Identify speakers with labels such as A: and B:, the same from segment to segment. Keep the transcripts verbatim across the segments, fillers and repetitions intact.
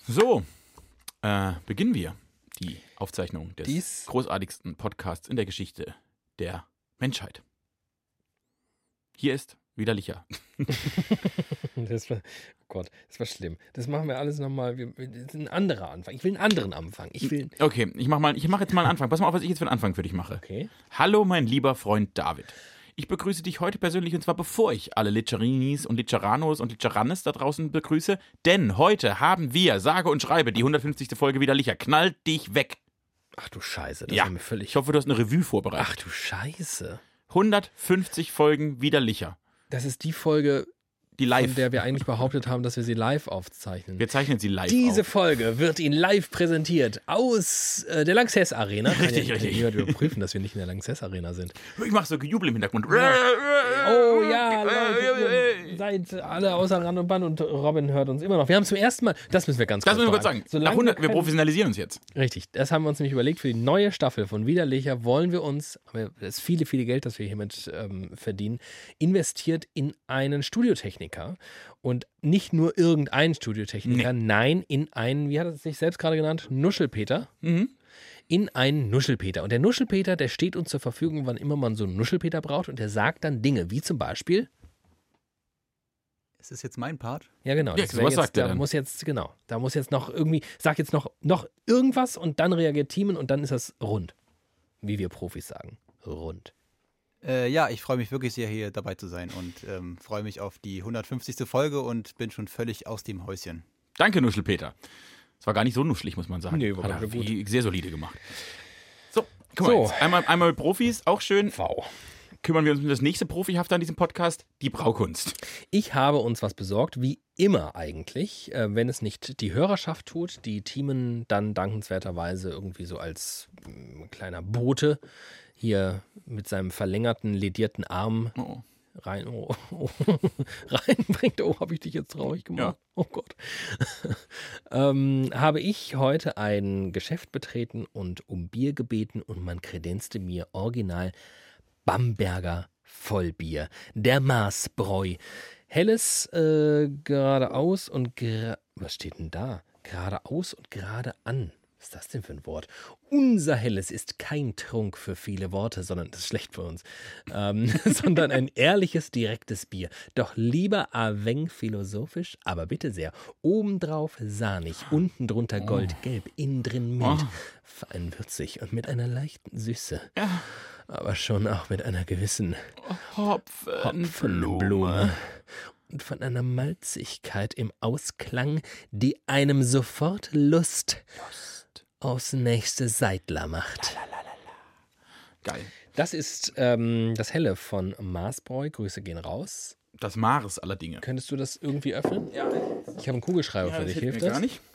A: So, äh, beginnen wir die Aufzeichnung des
B: Dies
A: großartigsten Podcasts in der Geschichte der Menschheit. Hier ist wieder Licher.
B: Das war, oh Gott, das war schlimm. Das machen wir alles nochmal. Das ist ein anderer Anfang. Ich will einen anderen Anfang. Ich will.
A: Okay, ich mach, mal, ich mach jetzt mal einen Anfang. Pass mal auf, was ich jetzt für einen Anfang für dich mache.
B: Okay.
A: Hallo, mein lieber Freund David. Ich begrüße dich heute persönlich und zwar bevor ich alle Licherinis und Licheranos und Licheranes da draußen begrüße, denn heute haben wir, sage und schreibe, die hundertfünfzigste Folge wieder Licher. Knallt dich weg.
B: Ach du Scheiße, das
A: Ja,
B: ist mir völlig.
A: ich hoffe, du hast eine Revue vorbereitet.
B: Ach du Scheiße.
A: hundertfünfzig Folgen wieder Licher.
B: Das ist die Folge,
A: Die live.
B: von der wir eigentlich behauptet haben, dass wir sie live aufzeichnen.
A: Wir zeichnen sie live
B: Diese
A: auf.
B: Folge wird Ihnen live präsentiert aus äh, der Lanxess Arena.
A: Richtig,
B: Kann ja,
A: richtig.
B: Kann ja überprüfen, dass wir nicht in der Lanxess Arena sind.
A: Ich mache so Gejubel im Hintergrund.
B: Oh ja, Leute, ihr seid alle außer Rand und Band und Robin hört uns immer noch. Wir haben zum ersten Mal, das müssen wir ganz
A: Das
B: kurz
A: müssen wir kurz sagen.
B: Solange
A: Nach hundert, wir
B: kein-
A: professionalisieren uns jetzt.
B: Richtig, das haben wir uns nämlich überlegt. Für die neue Staffel von Widerlicher wollen wir uns, aber das ist viele, viele Geld, das wir hiermit ähm, verdienen, investiert in einen Studiotechniker. Und nicht nur irgendeinen Studiotechniker, nein, in einen, wie hat er sich selbst gerade genannt, Nuschelpeter.
A: Mhm.
B: In einen Nuschelpeter. Und der Nuschelpeter, der steht uns zur Verfügung, wann immer man so einen Nuschelpeter braucht. Und der sagt dann Dinge, wie zum Beispiel.
C: Ist das jetzt mein Part?
B: Ja, genau.
A: Ja,
B: das
A: so
B: wär
A: was
B: jetzt,
A: sagt er
B: da
A: dann?
B: muss jetzt, genau, da muss jetzt noch irgendwie, sag jetzt noch, noch irgendwas und dann reagiert Thiemen und dann ist das rund. Wie wir Profis sagen. Rund.
C: Äh, ja, ich freue mich wirklich sehr, hier dabei zu sein und ähm, freue mich auf die hundertfünfzigste Folge und bin schon völlig aus dem Häuschen.
A: Danke, Nuschelpeter. Es war gar nicht so nuschelig, muss man sagen.
B: Nee, war
A: Hat
B: ganz
A: er
B: gut.
A: wie- sehr solide gemacht. So, guck mal,
B: So.
A: jetzt einmal, einmal mit Profis, auch schön.
B: V.
A: Kümmern wir uns um das nächste Profihafte an diesem Podcast, die Braukunst.
B: Ich habe uns was besorgt, wie immer eigentlich, äh, wenn es nicht die Hörerschaft tut, die Thiemen dann dankenswerterweise irgendwie so als mm, kleiner Bote hier mit seinem verlängerten, ledierten Arm
A: Oh.
B: rein, oh, oh, reinbringt. Oh, habe ich dich jetzt traurig gemacht?
A: Ja.
B: Oh Gott. ähm, habe ich heute ein Geschäft betreten und um Bier gebeten und man kredenzte mir original Bamberger Vollbier, der Maßbräu. Helles äh, geradeaus und gra- was steht denn da? Geradeaus und gerade an. Was ist das denn für ein Wort? Unser Helles ist kein Trunk für viele Worte, sondern das ist schlecht für uns, ähm, sondern ein ehrliches, direktes Bier. Doch lieber ein wenig philosophisch, aber bitte sehr. Obendrauf sahnig, unten drunter goldgelb, innen drin mild,
A: Oh.
B: fein würzig und mit einer leichten Süße.
A: Ja.
B: Aber schon auch mit einer gewissen
A: Hopfenblume.
B: Hopfenblume. Und von einer Malzigkeit im Ausklang, die einem sofort Lust, aufs nächste Seidler macht.
A: Geil.
B: Das ist ähm, das Helle von Maßbräu. Grüße gehen raus.
A: Das Maris aller Dinge.
B: Könntest du das irgendwie öffnen?
A: Ja,
B: Ich habe einen Kugelschreiber
A: ja
B: für
A: das
B: dich.
A: hilft
B: Hilft
A: mir
B: das?
A: gar nicht.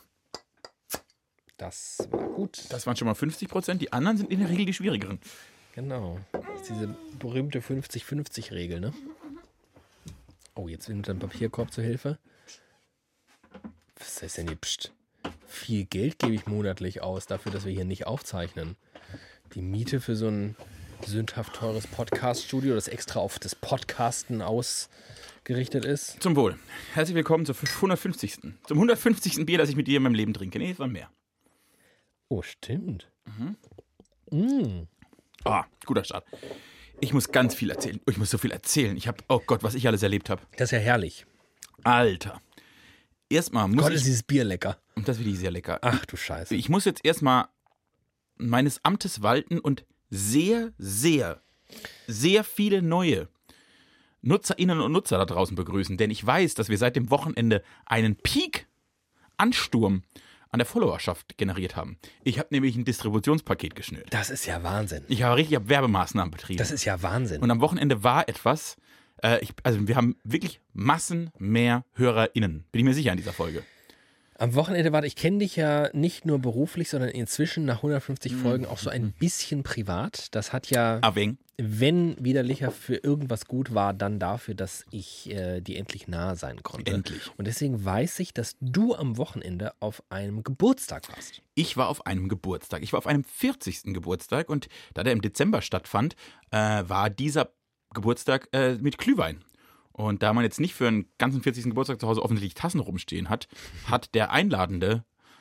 B: Das war gut.
A: Das waren schon mal fünfzig Prozent. Die anderen sind in der Regel die schwierigeren.
B: Genau. Das ist diese berühmte fünfzig fünfzig Regel, ne? Oh, jetzt nimmt ein Papierkorb zur Hilfe. Was heißt denn hier? Psst. Viel Geld gebe ich monatlich aus dafür, dass wir hier nicht aufzeichnen. Die Miete für so ein sündhaft teures Podcast-Studio, das extra auf das Podcasten ausgerichtet ist.
A: Zum Wohl. Herzlich willkommen zur hundertfünfzigsten. Zum hundertfünfzigsten Bier, das ich mit dir in meinem Leben trinke. Nee, es waren mehr.
B: Oh, stimmt. Mm.
A: Ah, guter Start. Ich muss ganz viel erzählen. Ich muss so viel erzählen. Ich habe, oh Gott, was ich alles erlebt habe.
B: Das ist ja herrlich.
A: Alter. Erstmal muss
B: Gott, ist
A: ich,
B: dieses Bier lecker.
A: und das finde ich sehr lecker.
B: Ach du Scheiße.
A: Ich muss jetzt erstmal meines Amtes walten und sehr, sehr, sehr viele neue Nutzerinnen und Nutzer da draußen begrüßen. Denn ich weiß, dass wir seit dem Wochenende einen Peak-Ansturm an der Followerschaft generiert haben. Ich habe nämlich ein Distributionspaket geschnürt.
B: Das ist ja Wahnsinn.
A: Ich habe richtig ich hab Werbemaßnahmen betrieben.
B: Das ist ja Wahnsinn.
A: Und am Wochenende war etwas, äh, ich, also wir haben wirklich Massen mehr HörerInnen. Bin ich mir sicher in dieser Folge.
B: Am Wochenende, warte, ich kenne dich ja nicht nur beruflich, sondern inzwischen nach hundertfünfzig
A: Mhm.
B: Folgen auch so ein bisschen privat. Das hat ja,
A: Aveng.
B: wenn Widerlicher für irgendwas gut war, dann dafür, dass ich äh, dir endlich nahe sein konnte.
A: Endlich.
B: Und deswegen weiß ich, dass du am Wochenende auf einem Geburtstag warst.
A: Ich war auf einem Geburtstag. Ich war auf einem vierzigsten Geburtstag und da der im Dezember stattfand, äh, war dieser Geburtstag äh, mit Glühwein. Und da man jetzt nicht für einen ganzen vierzigsten Geburtstag zu Hause offensichtlich Tassen rumstehen hat, hat der Einladende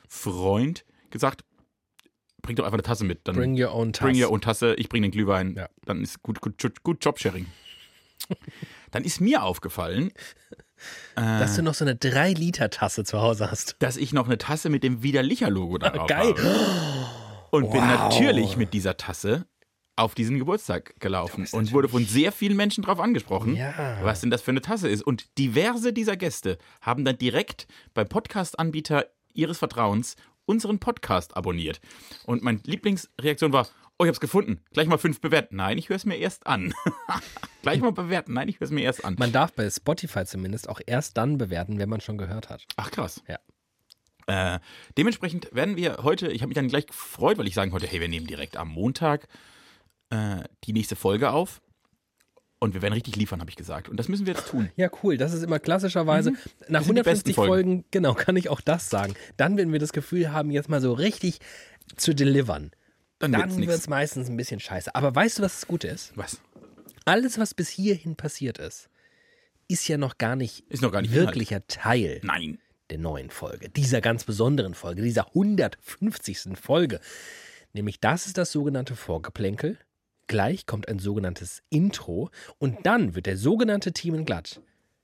A: Freund gesagt, bring doch einfach eine Tasse mit. Dann
B: Bring your own Tasse.
A: Bring your own Tasse, ich bring den Glühwein.
B: Ja.
A: Dann ist gut, gut, gut Jobsharing. Dann ist mir aufgefallen,
B: dass du noch so eine drei Liter Tasse zu Hause hast.
A: dass ich noch eine Tasse mit dem Widerlicher-Logo darauf
B: Geil.
A: habe. Und
B: Wow.
A: bin natürlich mit dieser Tasse auf diesen Geburtstag gelaufen und wurde von sehr vielen Menschen darauf angesprochen,
B: Ja.
A: was denn das für eine Tasse ist. Und diverse dieser Gäste haben dann direkt beim Podcast-Anbieter ihres Vertrauens unseren Podcast abonniert. Und meine Lieblingsreaktion war, oh, ich hab's gefunden. Gleich mal fünf bewerten. Nein, ich höre es mir erst an. Gleich mal bewerten. Nein, ich höre es mir erst an.
B: Man darf bei Spotify zumindest auch erst dann bewerten, wenn man schon gehört hat.
A: Ach, krass.
B: Ja.
A: Äh, dementsprechend werden wir heute, ich habe mich dann gleich gefreut, weil ich sagen wollte, hey, wir nehmen direkt am Montag äh, die nächste Folge auf. Und wir werden richtig liefern, habe ich gesagt. Und das müssen wir jetzt tun.
B: Ja, cool. Das ist immer klassischerweise, nach
A: Das sind die
B: hundertfünfzig
A: besten Folgen.
B: Folgen, genau, kann ich auch das sagen. Dann, wenn wir das Gefühl haben, jetzt mal so richtig zu delivern,
A: Dann wird's
B: dann wird
A: nichts.
B: es meistens ein bisschen scheiße. Aber weißt du, was das Gute ist?
A: Was?
B: Alles, was bis hierhin passiert ist, ist ja noch gar nicht,
A: Ist noch gar nicht
B: wirklicher Teil
A: Nein.
B: der neuen Folge, dieser ganz besonderen Folge, dieser hundertfünfzigsten Folge. Nämlich das ist das sogenannte Vorgeplänkel. Gleich kommt ein sogenanntes Intro und dann wird der sogenannte Themenglatt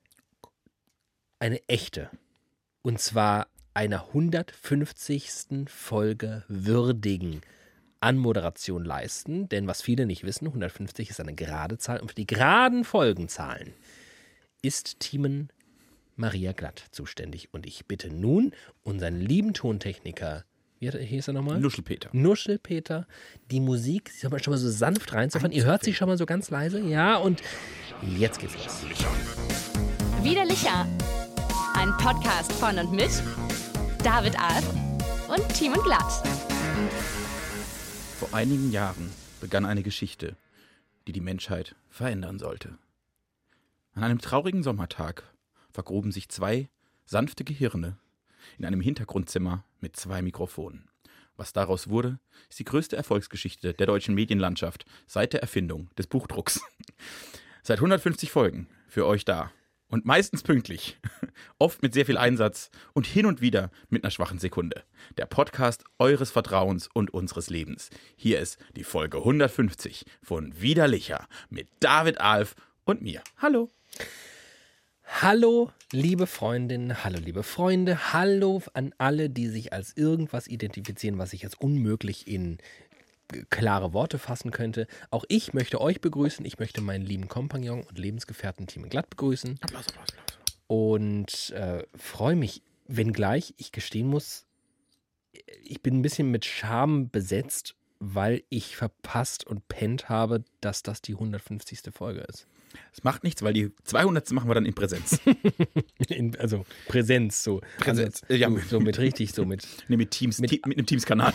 B: eine echte, und zwar einer hundertfünfzigsten Folge würdigen Anmoderation leisten. Denn was viele nicht wissen, hundertfünfzig ist eine gerade Zahl und für die geraden Folgenzahlen ist Thiemen Maria Glatt zuständig. Und ich bitte nun unseren lieben Tontechniker, wie hieß er nochmal?
A: Nuschelpeter.
B: Nuschelpeter, die Musik schon mal so sanft reinzufahren. Ihr hört sie schon mal so ganz leise. Ja, und jetzt geht's los.
D: Widerlicher. Ein Podcast von und mit David Alf und Thiemen Glatt.
A: Vor einigen Jahren begann eine Geschichte, die die Menschheit verändern sollte. An einem traurigen Sommertag vergruben sich zwei sanfte Gehirne in einem Hintergrundzimmer mit zwei Mikrofonen. Was daraus wurde, ist die größte Erfolgsgeschichte der deutschen Medienlandschaft seit der Erfindung des Buchdrucks. Seit hundertfünfzig Folgen für euch da. Und meistens pünktlich, oft mit sehr viel Einsatz und hin und wieder mit einer schwachen Sekunde. Der Podcast eures Vertrauens und unseres Lebens. Hier ist die Folge hundertfünfzig von Widerlicher mit David Alf und mir. Hallo.
B: Hallo, liebe Freundinnen, hallo, liebe Freunde, hallo an alle, die sich als irgendwas identifizieren, was ich jetzt unmöglich in klare Worte fassen könnte. Auch ich möchte euch begrüßen, ich möchte meinen lieben Kompagnon und Lebensgefährten Thiemen Glatt begrüßen.
A: Applaus, Applaus, Applaus.
B: Und äh, freue mich, wenngleich ich gestehen muss, ich bin ein bisschen mit Scham besetzt, weil ich verpasst und pennt habe, dass das die hundertfünfzigste Folge ist.
A: Das macht nichts, weil die zweihundertste machen wir dann in Präsenz.
B: In, also Präsenz, so.
A: Präsenz,
B: Also,
A: ja.
B: so, so mit richtig, so mit.
A: Nee, mit Teams,
B: Mit-
A: mit, mit einem Teams-Kanal.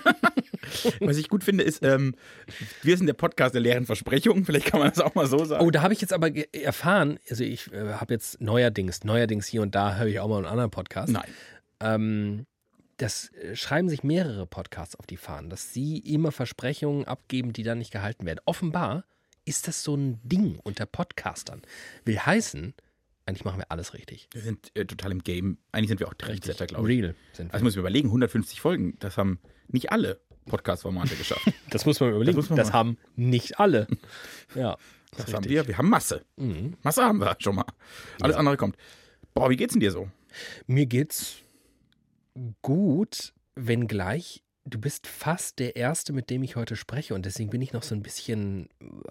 A: Was ich gut finde, ist, ähm, wir sind der Podcast der leeren Versprechungen. Vielleicht kann man das auch mal so sagen.
B: Oh, da habe ich jetzt aber ge- erfahren, also ich äh, habe jetzt neuerdings, neuerdings hier und da höre ich auch mal einen anderen Podcast.
A: Nein.
B: Ähm, das äh, schreiben sich mehrere Podcasts auf die Fahnen, dass sie immer Versprechungen abgeben, die dann nicht gehalten werden. Offenbar ist das so ein Ding unter Podcastern. Will heißen, eigentlich machen wir alles richtig.
A: Wir sind äh, total im Game. Eigentlich sind wir auch Trendsetter, glaube ich.
B: Real sind wir.
A: Also muss ich mir überlegen, hundertfünfzig Folgen, das haben nicht alle Podcast-Formate geschafft.
B: Das muss man überlegen.
A: Das
B: Das,
A: muss man mal-
B: haben nicht alle. Ja,
A: Das
B: ist
A: haben
B: richtig.
A: wir. Wir haben Masse.
B: Mhm.
A: Masse haben wir schon mal. Alles
B: Ja.
A: andere kommt. Boah, wie geht's denn dir so?
B: Mir geht's gut, wenngleich du bist fast der Erste, mit dem ich heute spreche und deswegen bin ich noch so ein bisschen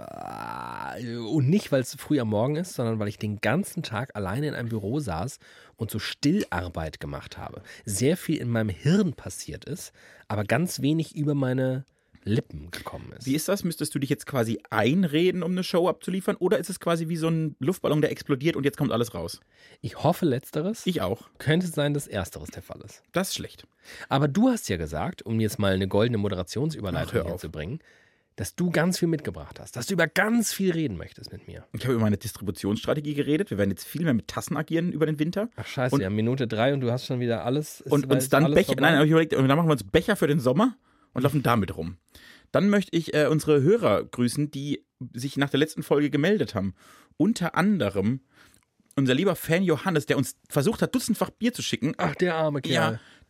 B: äh, und nicht, weil es früh am Morgen ist, sondern weil ich den ganzen Tag alleine in einem Büro saß und so Stillarbeit gemacht habe. Sehr viel in meinem Hirn passiert ist, aber ganz wenig über meine Lippen gekommen ist.
A: Wie ist das? Müsstest du dich jetzt quasi einreden, um eine Show abzuliefern? Oder ist es quasi wie so ein Luftballon, der explodiert und jetzt kommt alles raus?
B: Ich hoffe letzteres.
A: Ich auch.
B: Könnte sein, dass ersteres der Fall ist.
A: Das ist schlecht.
B: Aber du hast ja gesagt, um jetzt mal eine goldene
A: Ach,
B: Moderationsüberleitung
A: hör
B: hier
A: auf.
B: zu bringen, dass du ganz viel mitgebracht hast, dass du über ganz viel reden möchtest mit mir.
A: Ich habe über meine Distributionsstrategie geredet. Wir werden jetzt viel mehr mit Tassen agieren über den Winter.
B: Ach scheiße,
A: Und-
B: ja, Minute drei und du hast schon wieder alles. ist-
A: Und
B: weil
A: uns
B: ist
A: dann
B: alles
A: Becher.
B: vorbei.
A: Nein, aber ich überlegt, und dann machen wir uns Becher für den Sommer und laufen damit rum. Dann möchte ich äh, unsere Hörer grüßen, die sich nach der letzten Folge gemeldet haben. Unter anderem unser lieber Fan Johannes, der uns versucht hat, dutzendfach Bier zu schicken.
B: Ach, der arme Kerl.
A: Ja,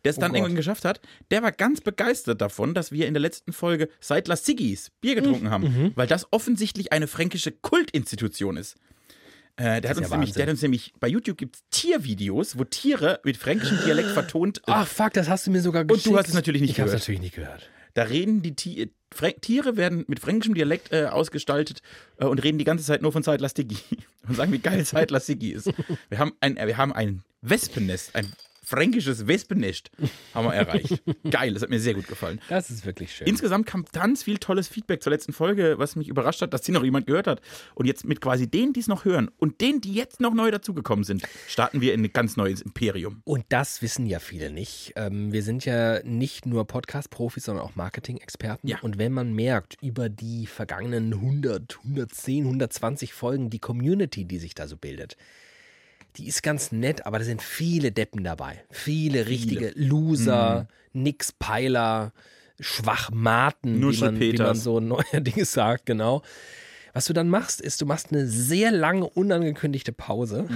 A: der es
B: Oh
A: dann
B: Gott.
A: irgendwann geschafft hat, der war ganz begeistert davon, dass wir in der letzten Folge Seidler Siggis Bier getrunken haben, weil das offensichtlich eine fränkische Kultinstitution ist. Äh, der, hat
B: ist
A: uns
B: ja
A: nämlich,
B: Wahnsinn.
A: der hat uns nämlich, bei YouTube gibt es Tiervideos, wo Tiere mit fränkischem Dialekt vertont.
B: Ach fuck, das hast du mir sogar geschickt.
A: Und du hast es natürlich nicht
B: ich hab's
A: gehört.
B: natürlich nicht gehört.
A: Da reden die Ti- Frä- Tiere werden mit fränkischem Dialekt äh, ausgestaltet äh, und reden die ganze Zeit nur von Seidler Siggi und sagen, wie geil Seidler Siggi ist. Wir haben ein, äh, wir haben ein Wespennest, ein fränkisches Wespennest haben wir erreicht. Geil, das hat mir sehr gut gefallen.
B: Das ist wirklich schön.
A: Insgesamt kam ganz viel tolles Feedback zur letzten Folge, was mich überrascht hat, dass sie noch jemand gehört hat. Und jetzt mit quasi denen, die es noch hören und denen, die jetzt noch neu dazugekommen sind, starten wir in ein ganz neues Imperium.
B: Und das wissen ja viele nicht. Ähm, wir sind ja nicht nur Podcast-Profis, sondern auch Marketing-Experten.
A: Ja.
B: Und wenn man merkt, über die vergangenen hundert, hundertzehn, hundertzwanzig Folgen, die Community, die sich da so bildet, die ist ganz nett, aber da sind viele Deppen dabei. Viele richtige Loser, Nix-Peiler, Schwachmaten, wie man, wie man
A: Nuschelpeters.
B: so neuerdings sagt, genau. Was du dann machst, ist, du machst eine sehr lange, unangekündigte Pause.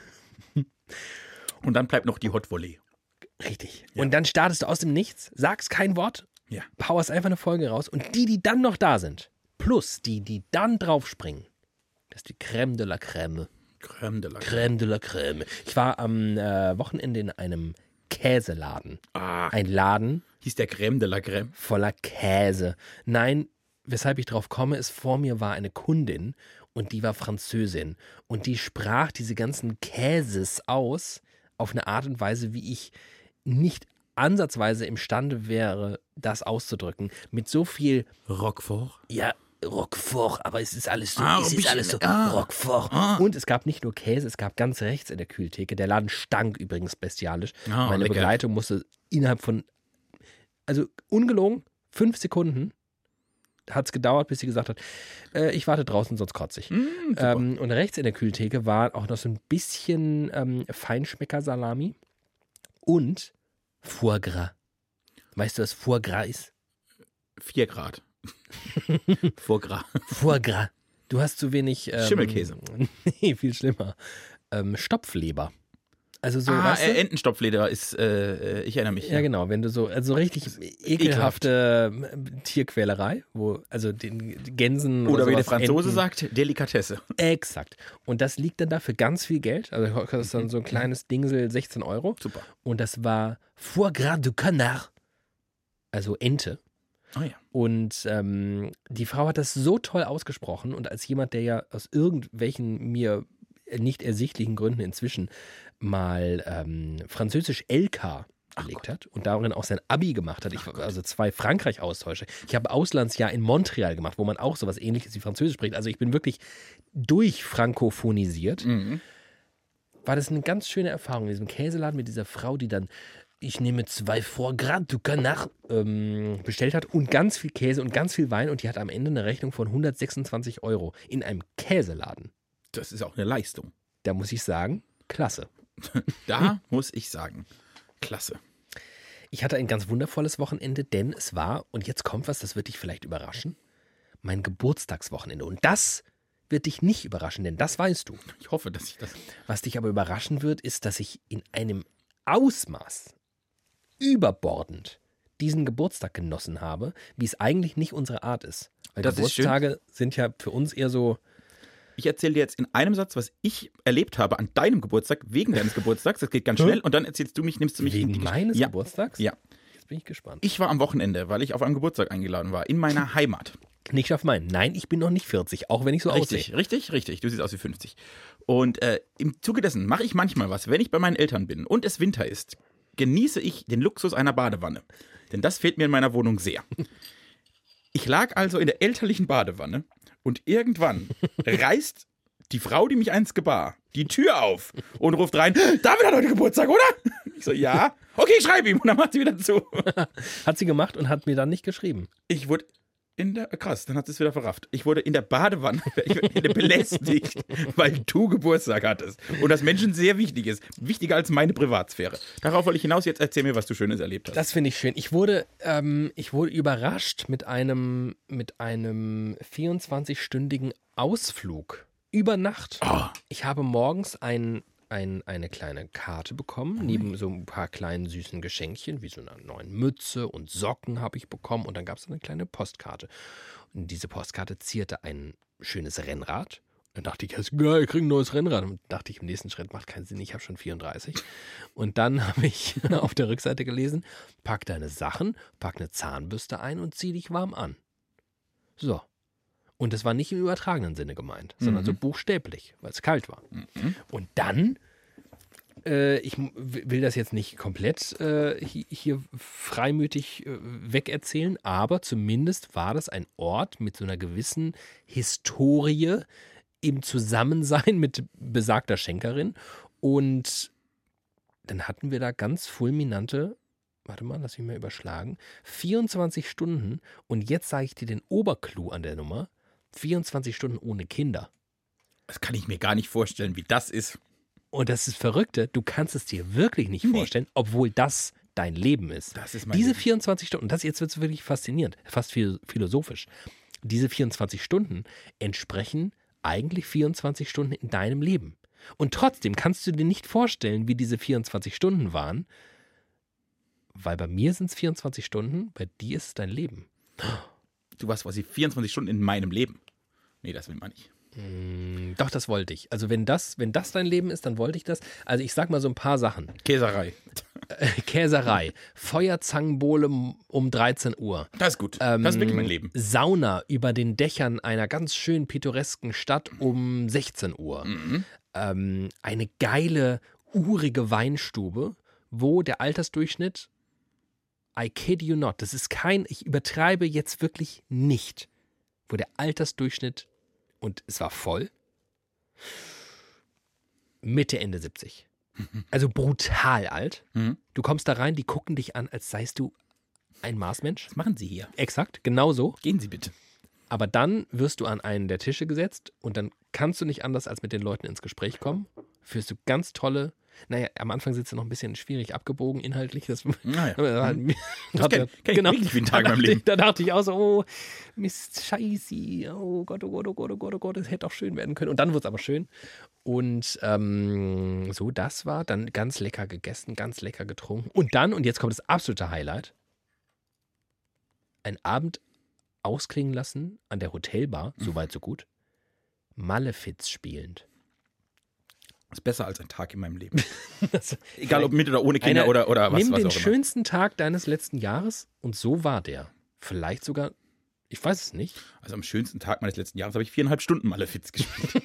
A: Und dann bleibt noch die Hot Volley.
B: Richtig. Und dann startest du aus dem Nichts, sagst kein Wort,
A: Ja.
B: powerst einfach eine Folge raus und die, die dann noch da sind, plus die, die dann draufspringen, das ist die Crème de la Crème.
A: Crème de la
B: Crème de la Crème. Ich war am äh, Wochenende in einem Käseladen.
A: Ah,
B: Ein Laden
A: hieß der Crème de la Crème.
B: voller Käse. Nein, weshalb ich drauf komme, ist, vor mir war eine Kundin und die war Französin. Und die sprach diese ganzen Käses aus auf eine Art und Weise, wie ich nicht ansatzweise imstande wäre, das auszudrücken. Mit so viel,
A: Roquefort.
B: ja, Roquefort, aber es ist alles so,
A: Ah,
B: es
A: ein
B: ist
A: bisschen,
B: alles so,
A: ah,
B: Roquefort.
A: ah.
B: Und es gab nicht nur Käse, es gab ganz rechts in der Kühltheke, der Laden stank übrigens bestialisch.
A: Ah,
B: Meine
A: lecker.
B: Begleitung musste innerhalb von, also ungelogen, fünf Sekunden hat es gedauert, bis sie gesagt hat, äh, ich warte draußen, sonst kotze ich.
A: Mm, super.
B: ähm, und rechts in der Kühltheke war auch noch so ein bisschen ähm, Feinschmecker-Salami und Foie Gras. Weißt du, was Foie Gras ist?
A: Vier Grad. Foie Gras.
B: Foie Gras. Du hast zu wenig. Ähm,
A: Schimmelkäse.
B: Nee, viel schlimmer. Ähm, Stopfleber. Also so,
A: ah,
B: weißt du?
A: äh, Entenstopfleder ist, äh, ich erinnere mich.
B: Ja, genau, wenn du so, also richtig ekelhafte ähm, Tierquälerei, wo, also den Gänsen
A: Oder
B: oder
A: wie der
B: sowas,
A: Franzose
B: Enten-
A: sagt, Delikatesse.
B: Exakt. Und das liegt dann da für ganz viel Geld. Also das ist dann so ein
A: Mhm.
B: kleines Dingsel, sechzehn Euro.
A: Super.
B: Und das war Foie Gras du Canard. Also Ente.
A: Oh ja.
B: Und ähm, die Frau hat das so toll ausgesprochen. Und als jemand, der ja aus irgendwelchen mir nicht ersichtlichen Gründen inzwischen mal ähm, Französisch L K belegt hat und darin auch sein Abi gemacht hat, ich, also zwei Frankreich-Austausche. Ich habe Auslandsjahr in Montreal gemacht, wo man auch sowas Ähnliches wie Französisch spricht. Also ich bin wirklich durchfrankophonisiert.
A: Mhm.
B: War das eine ganz schöne Erfahrung in diesem Käseladen mit dieser Frau, die dann, ich nehme zwei Foie Gras du Canard ähm, bestellt hat und ganz viel Käse und ganz viel Wein und die hat am Ende eine Rechnung von hundertsechsundzwanzig Euro in einem Käseladen.
A: Das ist auch eine Leistung.
B: Da muss ich sagen, klasse.
A: Da muss ich sagen, klasse.
B: Ich hatte ein ganz wundervolles Wochenende, denn es war, und jetzt kommt was, das wird dich vielleicht überraschen, mein Geburtstagswochenende. Und das wird dich nicht überraschen, denn das weißt du.
A: Ich hoffe, dass ich das.
B: Was dich aber überraschen wird, ist, dass ich in einem Ausmaß überbordend diesen Geburtstag genossen habe, wie es eigentlich nicht unsere Art ist. Weil
A: Das ist schön.
B: Geburtstage sind ja für uns eher so,
A: Ich erzähle dir jetzt in einem Satz, was ich erlebt habe an deinem Geburtstag, wegen deines Geburtstags. Das geht ganz schnell. Und dann erzählst du mich, nimmst du mich in
B: wegen
A: die Gesch-
B: meines
A: ja.
B: Geburtstags.
A: Ja.
B: Jetzt bin ich gespannt.
A: Ich war am Wochenende, weil ich auf einem Geburtstag eingeladen war, in meiner Heimat.
B: Nicht auf meinen. Nein, ich bin noch nicht vierzig, auch wenn ich so
A: Richtig,
B: aussehe.
A: richtig, richtig. Du siehst aus wie fünfzig. Und äh, im Zuge dessen mache ich manchmal was, wenn ich bei meinen Eltern bin und es Winter ist, genieße ich den Luxus einer Badewanne. Denn das fehlt mir in meiner Wohnung sehr. Ich lag also in der elterlichen Badewanne und irgendwann reißt die Frau, die mich einst gebar, die Tür auf und ruft rein, David hat heute Geburtstag, oder? Ich so, ja. Okay, ich schreibe ihm. Und dann macht sie wieder zu.
B: Hat sie gemacht und hat mir dann nicht geschrieben.
A: Ich wurde in der, krass, dann hat sie es wieder verrafft. Ich wurde in der Badewanne ich wurde belästigt, weil du Geburtstag hattest. Und das Menschen sehr wichtig ist. Wichtiger als meine Privatsphäre. Darauf wollte ich hinaus. Jetzt erzähl mir, was du Schönes erlebt hast.
B: Das finde ich schön. Ich wurde, ähm, ich wurde überrascht mit einem, mit einem vierundzwanzig-stündigen Ausflug über Nacht.
A: Oh.
B: Ich habe morgens ein, ein, eine kleine Karte bekommen, neben so ein paar kleinen süßen Geschenkchen, wie so einer neuen Mütze und Socken habe ich bekommen. Und dann gab es eine kleine Postkarte. Und diese Postkarte zierte ein schönes Rennrad. Dann dachte ich, das ist geil, ich kriege ein neues Rennrad. Und dachte ich, im nächsten Schritt macht keinen Sinn, ich habe schon vierunddreißig. Und dann habe ich auf der Rückseite gelesen, pack deine Sachen, pack eine Zahnbürste ein und zieh dich warm an. So. Und das war nicht im übertragenen Sinne gemeint, sondern
A: Mhm.
B: so buchstäblich, weil es kalt war.
A: Mhm.
B: Und dann, äh, ich m- will das jetzt nicht komplett äh, hi- hier freimütig äh, wegerzählen, aber zumindest war das ein Ort mit so einer gewissen Historie im Zusammensein mit besagter Schenkerin. Und dann hatten wir da ganz fulminante, warte mal, lass mich mal überschlagen, vierundzwanzig Stunden. Und jetzt sage ich dir den Oberclou an der Nummer, vierundzwanzig Stunden ohne Kinder.
A: Das kann ich mir gar nicht vorstellen, wie das ist.
B: Und das ist Verrückte, du kannst es dir wirklich nicht
A: Nee.
B: vorstellen, obwohl das dein Leben ist.
A: Das ist mein
B: Diese
A: Leben.
B: vierundzwanzig Stunden, das jetzt wird es wirklich faszinierend, fast phil- philosophisch. Diese vierundzwanzig Stunden entsprechen eigentlich vierundzwanzig Stunden in deinem Leben. Und trotzdem kannst du dir nicht vorstellen, wie diese vierundzwanzig Stunden waren, weil bei mir sind es vierundzwanzig Stunden, bei dir ist es dein Leben.
A: Du warst quasi vierundzwanzig Stunden in meinem Leben. Nee, das will man nicht.
B: Hm, Doch, das wollte ich. Also wenn das, wenn das dein Leben ist, dann wollte ich das. Also ich sag mal so ein paar Sachen.
A: Käserei.
B: Käserei, Feuerzangenbowle um dreizehn Uhr.
A: Das ist gut.
B: Ähm,
A: das ist wirklich mein Leben.
B: Sauna über den Dächern einer ganz schön pittoresken Stadt um sechzehn Uhr.
A: Mhm.
B: Ähm, eine geile, urige Weinstube, wo der Altersdurchschnitt, I kid you not, das ist kein, ich übertreibe jetzt wirklich nicht, wo der Altersdurchschnitt, und es war voll, Mitte, Ende siebzig. Also brutal alt.
A: Mhm.
B: Du kommst da rein, die gucken dich an, als seist du ein Marsmensch.
A: Was machen Sie hier?
B: Exakt, genau so.
A: Gehen Sie bitte.
B: Aber dann wirst du an einen der Tische gesetzt und dann kannst du nicht anders als mit den Leuten ins Gespräch kommen. Führst du ganz tolle, naja, am Anfang sitzt du noch ein bisschen schwierig abgebogen inhaltlich. Das,
A: Naja.
B: das
A: kenn- kenn ich wirklich wie einen Tag in meinem Leben.
B: Da dachte ich auch so, oh, Mist, scheiße, oh Gott, oh Gott, oh Gott, oh Gott, oh Gott, das hätte auch schön werden können. Und dann wird es aber schön. Und ähm, so, das war dann ganz lecker gegessen, ganz lecker getrunken. Und dann, und jetzt kommt das absolute Highlight, ein Abend ausklingen lassen an der Hotelbar, so weit, so gut, Malefiz spielend.
A: Das ist besser als ein Tag in meinem Leben.
B: Das-
A: Egal ob mit oder ohne Kinder
B: Einer-
A: oder, oder was,
B: Nimm
A: was
B: den
A: auch immer.
B: schönsten Tag deines letzten Jahres und so war der. Vielleicht sogar, ich weiß es nicht.
A: Also am schönsten Tag meines letzten Jahres habe ich viereinhalb Stunden Malefiz gespielt.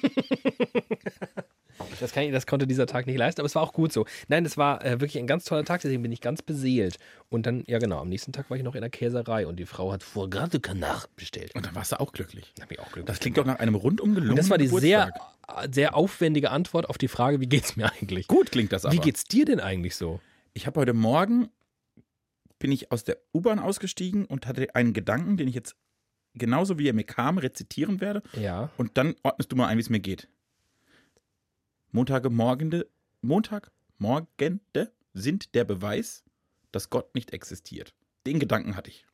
B: Das, kann ich, das konnte dieser Tag nicht leisten, aber es war auch gut so. Nein, es war äh, wirklich ein ganz toller Tag, deswegen bin ich ganz beseelt. Und dann, ja genau, am nächsten Tag war ich noch in der Käserei und die Frau hat Foie Gras de Canard bestellt.
A: Und dann warst du auch glücklich.
B: Da bin ich auch glücklich.
A: Das klingt doch nach einem rundum gelungenen
B: Und das war die sehr,
A: Geburtstag.
B: sehr aufwendige Antwort auf die Frage, wie geht's mir eigentlich?
A: Gut klingt das aber.
B: Wie geht's dir denn eigentlich so?
A: Ich habe heute Morgen, bin ich aus der U-Bahn ausgestiegen und hatte einen Gedanken, den ich jetzt genauso wie er mir kam, rezitieren werde.
B: Ja.
A: Und dann ordnest du mal ein, wie es mir geht. Montage morgende, Montagmorgende sind der Beweis, dass Gott nicht existiert. Den Gedanken hatte ich.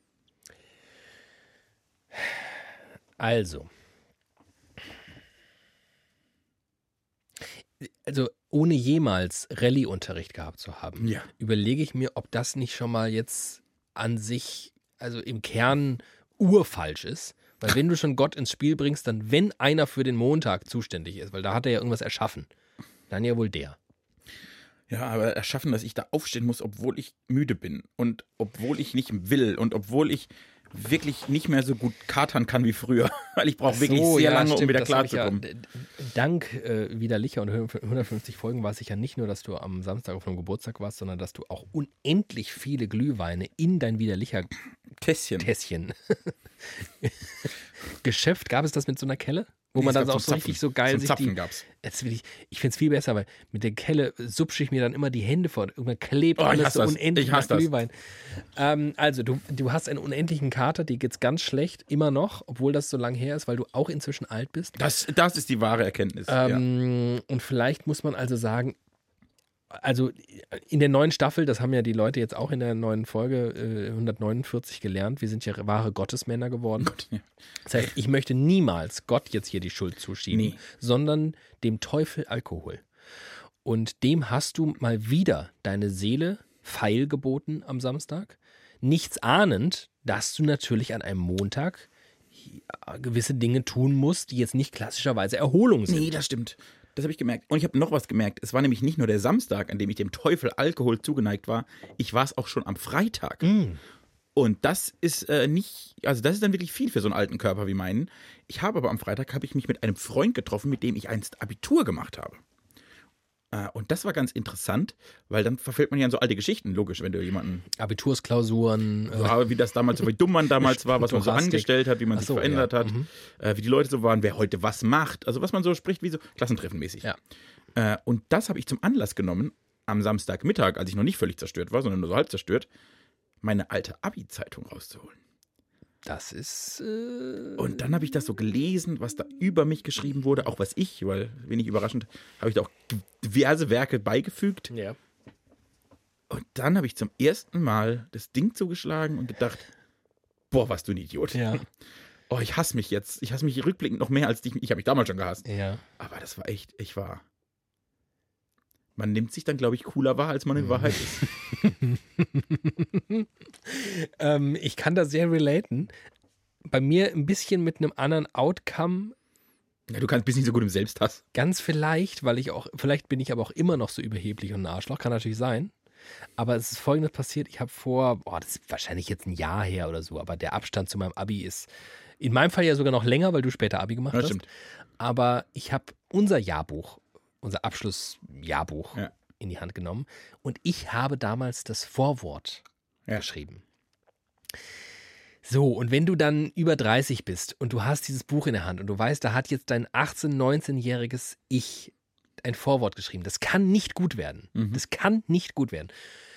B: Also. Also, ohne jemals Rallye-Unterricht gehabt zu haben,
A: Ja.
B: überlege ich mir, ob das nicht schon mal jetzt an sich, also im Kern, urfalsch ist. Weil wenn du schon Gott ins Spiel bringst, dann wenn einer für den Montag zuständig ist, weil da hat er ja irgendwas erschaffen, dann ja wohl der.
A: Ja, aber erschaffen, dass ich da aufstehen muss, obwohl ich müde bin und obwohl ich nicht will und obwohl ich wirklich nicht mehr so gut katern kann wie früher, weil ich brauche wirklich
B: So,
A: sehr
B: ja,
A: lange, um
B: stimmt,
A: wieder
B: das hab ich
A: klarzukommen.
B: Ja, d- dank äh, widerlicher und hundertfünfzig Folgen war es sicher nicht nur, dass du am Samstag auf einem Geburtstag warst, sondern dass du auch unendlich viele Glühweine in dein widerlicher
A: Tässchen.
B: Tässchen Geschäft. Gab es das mit so einer Kelle? Wo
A: Nee,
B: man
A: es
B: dann
A: gab
B: auch
A: zum
B: so richtig
A: Zapfen.
B: so geil
A: Zum
B: sich
A: Zapfen
B: die,
A: gab's.
B: Jetzt will ich ich finde es viel besser, weil mit der Kelle subsche ich mir dann immer die Hände vor. Irgendwann klebt
A: Oh, ich
B: alles
A: hasse
B: so
A: das.
B: unendlich
A: Ich
B: nach
A: hasse das.
B: Glühwein. Ähm, also, du, du hast einen unendlichen Kater, dir geht's ganz schlecht, immer noch, obwohl das so lang her ist, weil du auch inzwischen alt bist.
A: Das, das ist die wahre Erkenntnis. ja.
B: Ähm, Und vielleicht muss man also sagen, also in der neuen Staffel, das haben ja die Leute jetzt auch in der neuen Folge äh, hundertneunundvierzig gelernt, wir sind ja wahre Gottesmänner geworden.
A: Gott, ja.
B: Das heißt, ich möchte niemals Gott jetzt hier die Schuld zuschieben,
A: Nee.
B: sondern dem Teufel Alkohol. Und dem hast du mal wieder deine Seele feilgeboten am Samstag. Nichts ahnend, dass du natürlich an einem Montag gewisse Dinge tun musst, die jetzt nicht klassischerweise Erholung sind.
A: Nee, das stimmt. Das habe ich gemerkt. Und ich habe noch was gemerkt. Es war nämlich nicht nur der Samstag, an dem ich dem Teufel Alkohol zugeneigt war. Ich war es auch schon am Freitag.
B: Mm.
A: Und das ist äh, nicht, also das ist dann wirklich viel für so einen alten Körper wie meinen. Ich habe aber am Freitag habe ich mich mit einem Freund getroffen, mit dem ich einst Abitur gemacht habe. Äh, und das war ganz interessant, weil dann verfällt man ja in so alte Geschichten, logisch, wenn du jemanden,
B: Abitursklausuren.
A: so, äh, wie das damals, so wie dumm man damals war, was man so
B: Stochastik.
A: angestellt hat, wie man
B: Ach
A: sich
B: so,
A: verändert
B: ja.
A: hat,
B: Mhm.
A: äh, wie die Leute so waren, wer heute was macht, also was man so spricht, wie so Klassentreffenmäßig.
B: Ja.
A: Äh, und das habe ich zum Anlass genommen, am Samstagmittag, als ich noch nicht völlig zerstört war, sondern nur so halb zerstört, meine alte Abi-Zeitung rauszuholen.
B: Das ist. Äh,
A: Und dann habe ich das so gelesen, was da über mich geschrieben wurde, auch was ich, weil wenig überraschend, habe ich da auch diverse Werke beigefügt.
B: ja.
A: Und dann habe ich zum ersten Mal das Ding zugeschlagen und gedacht, boah, warst du ein Idiot.
B: Ja.
A: Oh, ich hasse mich jetzt. Ich hasse mich rückblickend noch mehr als dich. Ich habe mich damals schon gehasst.
B: Ja.
A: Aber das war echt, ich war. Man nimmt sich dann, glaube ich, cooler wahr, als man in Wahrheit ist.
B: ähm, ich kann da sehr relaten. Bei mir ein bisschen mit einem anderen Outcome.
A: Ja, du kannst bist nicht so gut im Selbsthass.
B: Ganz vielleicht, weil ich auch, vielleicht bin ich aber auch immer noch so überheblich und ein Arschloch, kann natürlich sein. Aber es ist Folgendes passiert, ich habe vor, boah, das ist wahrscheinlich jetzt ein Jahr her oder so, aber der Abstand zu meinem Abi ist in meinem Fall ja sogar noch länger, weil du später Abi gemacht
A: Ja,
B: hast.
A: stimmt.
B: Aber ich habe unser Jahrbuch, unser Abschlussjahrbuch
A: Ja.
B: in die Hand genommen und ich habe damals das Vorwort
A: Ja.
B: geschrieben. So, und wenn du dann über dreißig bist und du hast dieses Buch in der Hand und du weißt, da hat jetzt dein achtzehn-, neunzehnjähriges Ich ein Vorwort geschrieben. Das kann nicht gut werden.
A: Mhm.
B: Das kann nicht gut werden.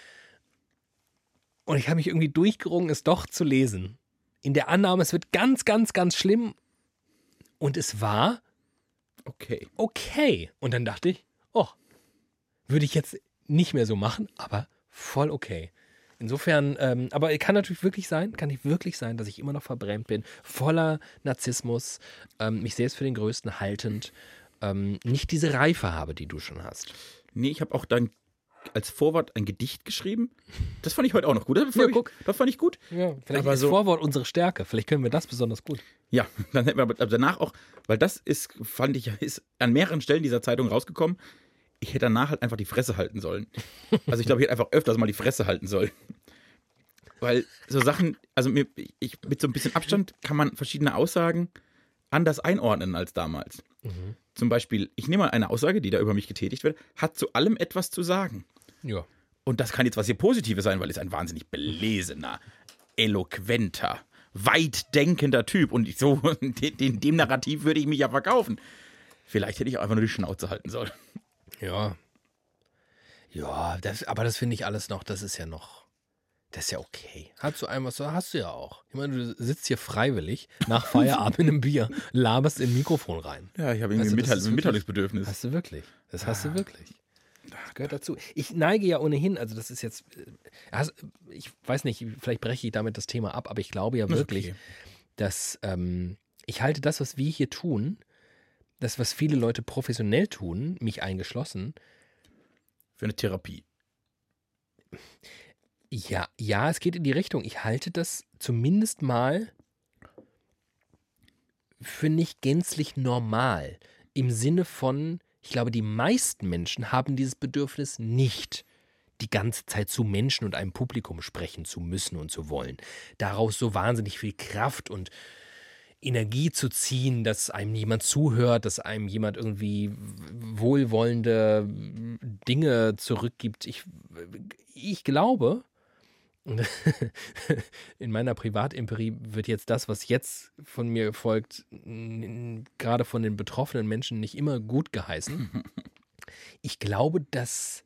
B: Und ich habe mich irgendwie durchgerungen, es doch zu lesen. In der Annahme, es wird ganz, ganz, ganz schlimm. Und es war
A: Okay.
B: okay. Und dann dachte ich, oh, würde ich jetzt nicht mehr so machen, aber voll okay. Insofern, ähm, aber kann natürlich wirklich sein, kann nicht wirklich sein, dass ich immer noch verbrämt bin, voller Narzissmus, ähm, mich selbst für den Größten haltend, ähm, nicht diese Reife habe, die du schon hast.
A: Nee, ich habe auch dann als Vorwort ein Gedicht geschrieben. Das fand ich heute auch noch gut. Das,
B: Ja,
A: fand,
B: guck.
A: ich, das fand ich gut.
B: Ja, vielleicht
A: Aber
B: ist
A: so-
B: Vorwort unsere Stärke, vielleicht können wir das besonders gut.
A: Ja, dann hätten wir aber danach auch, weil das ist, fand ich, ist an mehreren Stellen dieser Zeitung rausgekommen. Ich hätte danach halt einfach die Fresse halten sollen. Also ich glaube, ich hätte einfach öfters mal die Fresse halten sollen. Weil so Sachen, also mir, ich, mit so ein bisschen Abstand kann man verschiedene Aussagen anders einordnen als damals.
B: Mhm.
A: Zum Beispiel, ich nehme mal eine Aussage, die da über mich getätigt wird, hat zu allem etwas zu sagen.
B: Ja.
A: Und das kann jetzt was hier Positives sein, weil es ein wahnsinnig belesener, eloquenter, weitdenkender Typ. Und ich so, in dem Narrativ würde ich mich ja verkaufen. Vielleicht hätte ich auch einfach nur die Schnauze halten sollen.
B: Ja. Ja, das, aber das finde ich alles noch, das ist ja noch, das ist ja okay. Hast du einmal so, hast du ja auch. Ich meine, du sitzt hier freiwillig nach Feierabend in einem Bier, laberst in ein Mikrofon rein.
A: Ja, ich habe irgendwie
B: Also,
A: ein
B: das
A: Mitteil-
B: ist
A: ein
B: wirklich-
A: Mitteilungsbedürfnis.
B: Hast du wirklich. Das hast du wirklich. Das gehört dazu. Ich neige ja ohnehin, also das ist jetzt, äh, hast- ich weiß nicht, vielleicht breche ich damit das Thema ab, aber ich glaube ja
A: Das ist
B: wirklich,
A: okay.
B: dass ähm, ich halte das, was wir hier tun, das, was viele Leute professionell tun, mich eingeschlossen,
A: Für eine Therapie.
B: ja, ja, es geht in die Richtung. Ich halte das zumindest mal für nicht gänzlich normal. Im Sinne von, ich glaube, die meisten Menschen haben dieses Bedürfnis nicht, die ganze Zeit zu Menschen und einem Publikum sprechen zu müssen und zu wollen. Daraus so wahnsinnig viel Kraft und Energie zu ziehen, dass einem jemand zuhört, dass einem jemand irgendwie wohlwollende Dinge zurückgibt. Ich, ich glaube, in meiner Privatempirie wird jetzt das, was jetzt von mir folgt, n- gerade von den betroffenen Menschen nicht immer gut geheißen. Ich glaube, dass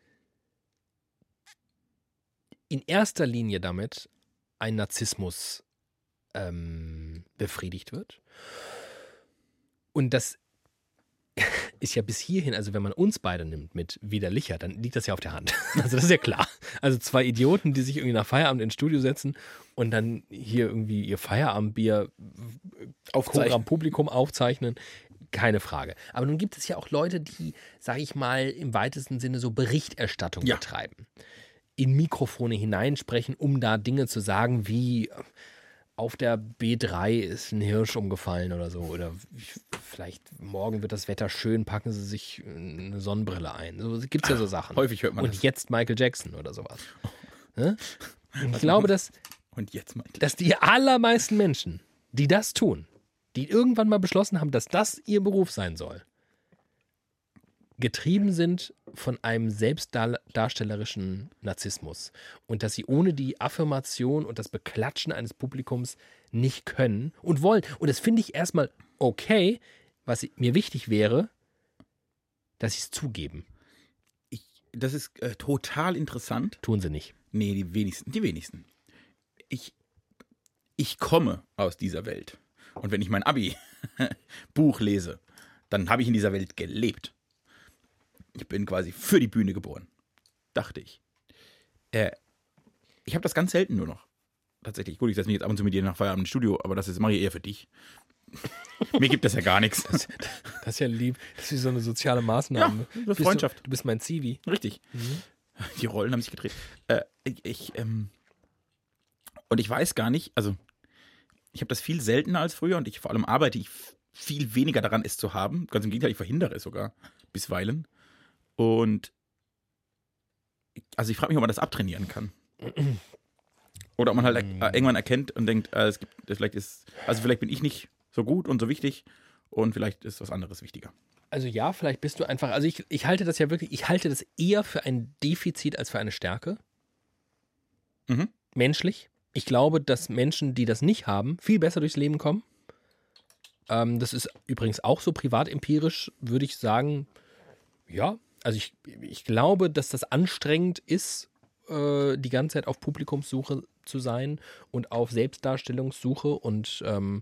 B: in erster Linie damit ein Narzissmus ähm, befriedigt wird. Und das ist ja bis hierhin, also wenn man uns beide nimmt mit widerlicher, dann liegt das ja auf der Hand. Also das ist ja klar. Also zwei Idioten, die sich irgendwie nach Feierabend ins Studio setzen und dann hier irgendwie ihr Feierabendbier
A: Aufzeichnen.
B: am Publikum aufzeichnen. keine Frage. Aber nun gibt es ja auch Leute, die, sage ich mal, im weitesten Sinne so Berichterstattung
A: Ja.
B: betreiben. In Mikrofone hineinsprechen, um da Dinge zu sagen wie auf der B drei ist ein Hirsch umgefallen oder so. Oder vielleicht morgen wird das Wetter schön, packen sie sich eine Sonnenbrille ein. So gibt es ja so Sachen.
A: Häufig hört man
B: Und
A: das.
B: jetzt Michael Jackson oder sowas. Ne? Und ich glaube, dass,
A: Und jetzt mal.
B: dass die allermeisten Menschen, die das tun, die irgendwann mal beschlossen haben, dass das ihr Beruf sein soll, getrieben sind von einem selbstdarstellerischen Narzissmus und dass sie ohne die Affirmation und das Beklatschen eines Publikums nicht können und wollen. Und das finde ich erstmal okay. Was mir wichtig wäre, dass sie es zugeben.
A: Ich, das ist äh, total interessant.
B: Tun sie nicht.
A: Nee, die wenigsten. Die wenigsten. Ich, ich komme aus dieser Welt. Und wenn ich mein Abi-Buch lese, dann habe ich in dieser Welt gelebt. Ich bin quasi für die Bühne geboren. Dachte ich. Äh, ich habe das ganz selten nur noch. Tatsächlich. Gut, ich setze mich jetzt ab und zu mit dir nach Feierabend ins Studio, aber das ist, mache ich eher für dich. Mir gibt das ja gar nichts.
B: Das, das ist ja lieb. Das ist wie so eine soziale Maßnahme.
A: Ja, eine
B: Bist
A: Freundschaft.
B: Du, du bist mein Zivi.
A: Richtig.
B: Mhm.
A: Die Rollen haben sich gedreht. Äh, ich, ich, ähm, und ich weiß gar nicht, also ich habe das viel seltener als früher und ich vor allem arbeite ich viel weniger daran, es zu haben. Ganz im Gegenteil, ich verhindere es sogar bisweilen. Und also ich frage mich, ob man das abtrainieren kann. Oder ob man halt äh, irgendwann erkennt und denkt, äh, es gibt, vielleicht ist, also vielleicht bin ich nicht so gut und so wichtig und vielleicht ist was anderes wichtiger.
B: Also ja, vielleicht bist du einfach, also ich, ich halte das ja wirklich, ich halte das eher für ein Defizit als für eine Stärke.
A: Mhm.
B: Menschlich. Ich glaube, dass Menschen, die das nicht haben, viel besser durchs Leben kommen. Ähm, das ist übrigens auch so privat empirisch, würde ich sagen, ja. Also ich, ich glaube, dass das anstrengend ist, äh, die ganze Zeit auf Publikumssuche zu sein und auf Selbstdarstellungssuche und ähm,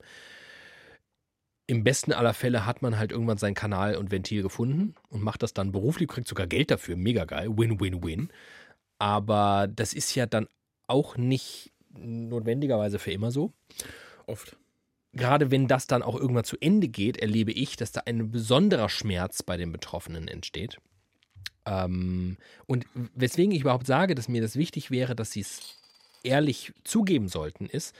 B: im besten aller Fälle hat man halt irgendwann seinen Kanal und Ventil gefunden und macht das dann beruflich, kriegt sogar Geld dafür, mega geil, Win-Win-Win. Aber das ist ja dann auch nicht notwendigerweise für immer so.
A: Oft.
B: Gerade wenn das dann auch irgendwann zu Ende geht, erlebe ich, dass da ein besonderer Schmerz bei den Betroffenen entsteht. Ähm, und weswegen ich überhaupt sage, dass mir das wichtig wäre, dass sie es ehrlich zugeben sollten, ist,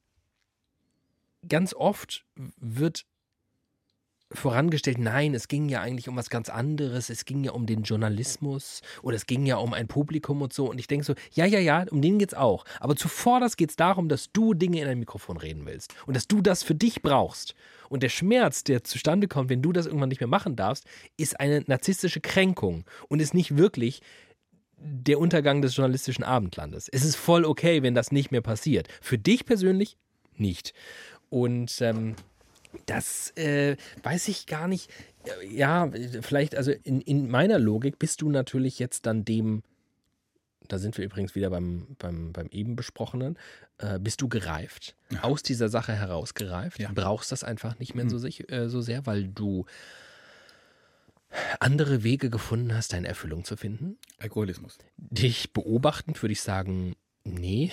B: ganz oft wird vorangestellt, nein, es ging ja eigentlich um was ganz anderes, es ging ja um den Journalismus oder es ging ja um ein Publikum und so. Und ich denke so, ja, ja, ja, um den geht's auch. Aber zuvor das geht's darum, dass du Dinge in ein Mikrofon reden willst und dass du das für dich brauchst. Und der Schmerz, der zustande kommt, wenn du das irgendwann nicht mehr machen darfst, ist eine narzisstische Kränkung und ist nicht wirklich der Untergang des journalistischen Abendlandes. Es ist voll okay, wenn das nicht mehr passiert. Für dich persönlich nicht. Und ähm, das äh, weiß ich gar nicht. Ja, vielleicht, also in, in meiner Logik bist du natürlich jetzt dann dem, da sind wir übrigens wieder beim, beim, beim eben Besprochenen, äh, bist du gereift, ja. aus dieser Sache heraus gereift, ja. brauchst das einfach nicht mehr mhm. so, sich, äh, so sehr, weil du andere Wege gefunden hast, deine Erfüllung zu finden.
A: Alkoholismus.
B: Dich beobachtend würde ich sagen, nee.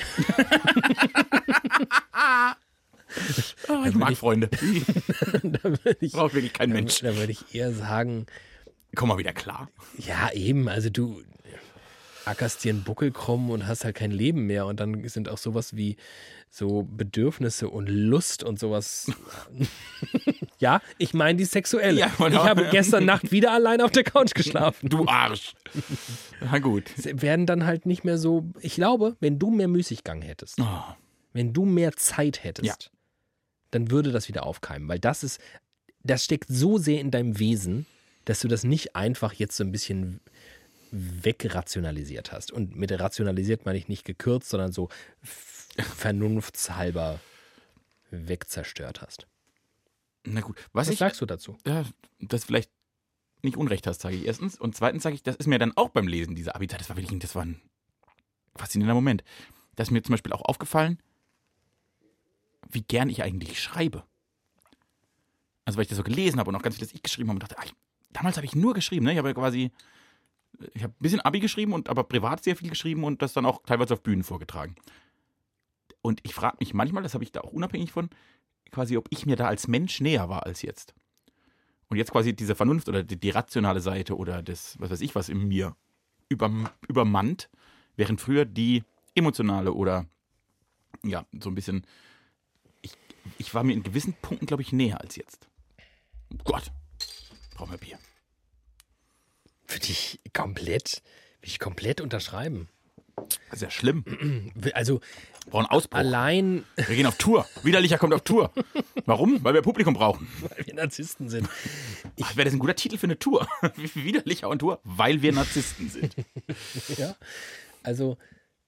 A: Oh, ich mag ich, Freunde.
B: da würde ich,
A: braucht wirklich kein Mensch.
B: Da, da würde ich eher sagen,
A: komm mal wieder klar.
B: Ja, eben, also du ackerst dir einen Buckel krumm und hast halt kein Leben mehr und dann sind auch sowas wie so Bedürfnisse und Lust und sowas. Ja, ich meine die sexuelle. Ja, ich habe gestern Nacht wieder allein auf der Couch geschlafen.
A: Du Arsch. Na gut.
B: Sie werden dann halt nicht mehr so, ich glaube, wenn du mehr Müßiggang hättest, oh. wenn du mehr Zeit hättest, ja. dann würde das wieder aufkeimen, weil das ist, das steckt so sehr in deinem Wesen, dass du das nicht einfach jetzt so ein bisschen wegrationalisiert hast. Und mit rationalisiert meine ich nicht gekürzt, sondern so vernunftshalber wegzerstört hast.
A: Na gut. Was,
B: Was
A: ich,
B: sagst du dazu?
A: Ja, dass vielleicht nicht Unrecht hast, sage ich erstens. Und zweitens sage ich, das ist mir dann auch beim Lesen dieser Abi-Zeit, das war wirklich, das war ein faszinierender Moment. Da ist mir zum Beispiel auch aufgefallen, wie gern ich eigentlich schreibe. Also weil ich das so gelesen habe und auch ganz viel, das ich geschrieben habe und dachte, ach, damals habe ich nur geschrieben, ne? Ich habe ja quasi, ich habe ein bisschen Abi geschrieben, und aber privat sehr viel geschrieben und das dann auch teilweise auf Bühnen vorgetragen. Und ich frage mich manchmal, das habe ich da auch unabhängig von, quasi, ob ich mir da als Mensch näher war als jetzt. Und jetzt quasi diese Vernunft oder die, die rationale Seite oder das, was weiß ich, was in mir über, übermannt, während früher die emotionale oder ja, so ein bisschen, ich, ich war mir in gewissen Punkten, glaube ich, näher als jetzt. Oh Gott, brauchen wir Bier.
B: Würde ich komplett, würde ich komplett unterschreiben.
A: Das ist ja schlimm.
B: Also
A: Wir brauchen Ausbruch.
B: allein,
A: Wir gehen auf Tour. Widerlicher kommt auf Tour. Warum? Weil wir Publikum brauchen.
B: weil wir Narzissten sind.
A: Ach, wäre das ein guter Titel für eine Tour? Widerlicher on Tour, weil wir Narzissten sind.
B: Ja, also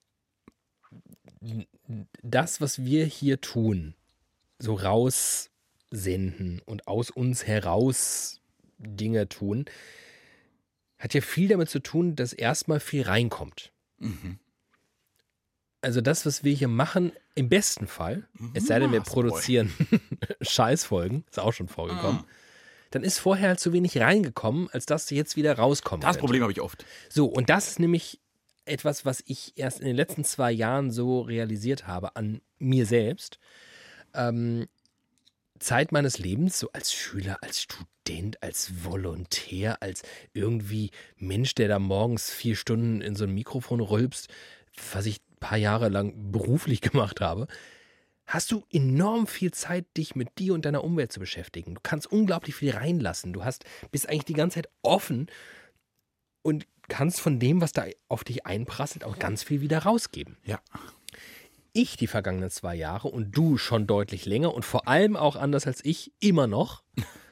B: das, was wir hier tun, so raussenden und aus uns heraus Dinge tun, hat ja viel damit zu tun, dass erstmal viel reinkommt.
A: Mhm.
B: Also das, was wir hier machen, im besten Fall, es sei denn, wir
A: Mars Boy.
B: produzieren Scheißfolgen, ist auch schon vorgekommen, dann ist vorher halt zu wenig reingekommen, als dass jetzt wieder rauskommen
A: Das
B: könnte.
A: Problem habe ich oft.
B: So, und das ist nämlich etwas, was ich erst in den letzten zwei Jahren so realisiert habe an mir selbst. Ähm, Zeit meines Lebens, so als Schüler, als Student, als Volontär, als irgendwie Mensch, der da morgens vier Stunden in so ein Mikrofon rülpst, was ich ein paar Jahre lang beruflich gemacht habe, hast du enorm viel Zeit, dich mit dir und deiner Umwelt zu beschäftigen. Du kannst unglaublich viel reinlassen. Du hast, bist eigentlich die ganze Zeit offen und kannst von dem, was da auf dich einprasselt, auch ganz viel wieder rausgeben.
A: Ja.
B: Ich die vergangenen zwei Jahre und du schon deutlich länger und vor allem auch anders als ich immer noch,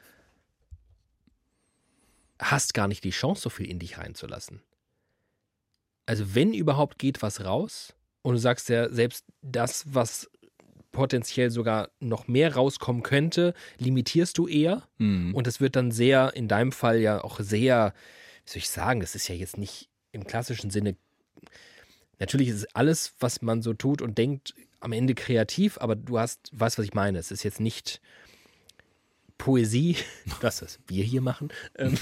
B: hast gar nicht die Chance, so viel in dich reinzulassen. Also wenn überhaupt geht was raus und du sagst ja, selbst das, was potenziell sogar noch mehr rauskommen könnte, limitierst du eher.
A: Mhm.
B: Und das wird dann sehr, in deinem Fall ja auch sehr, wie soll ich sagen, das ist ja jetzt nicht im klassischen Sinne, natürlich ist alles, was man so tut und denkt, am Ende kreativ, aber du hast, weißt, was ich meine, es ist jetzt nicht Poesie, das, was wir hier machen, ähm,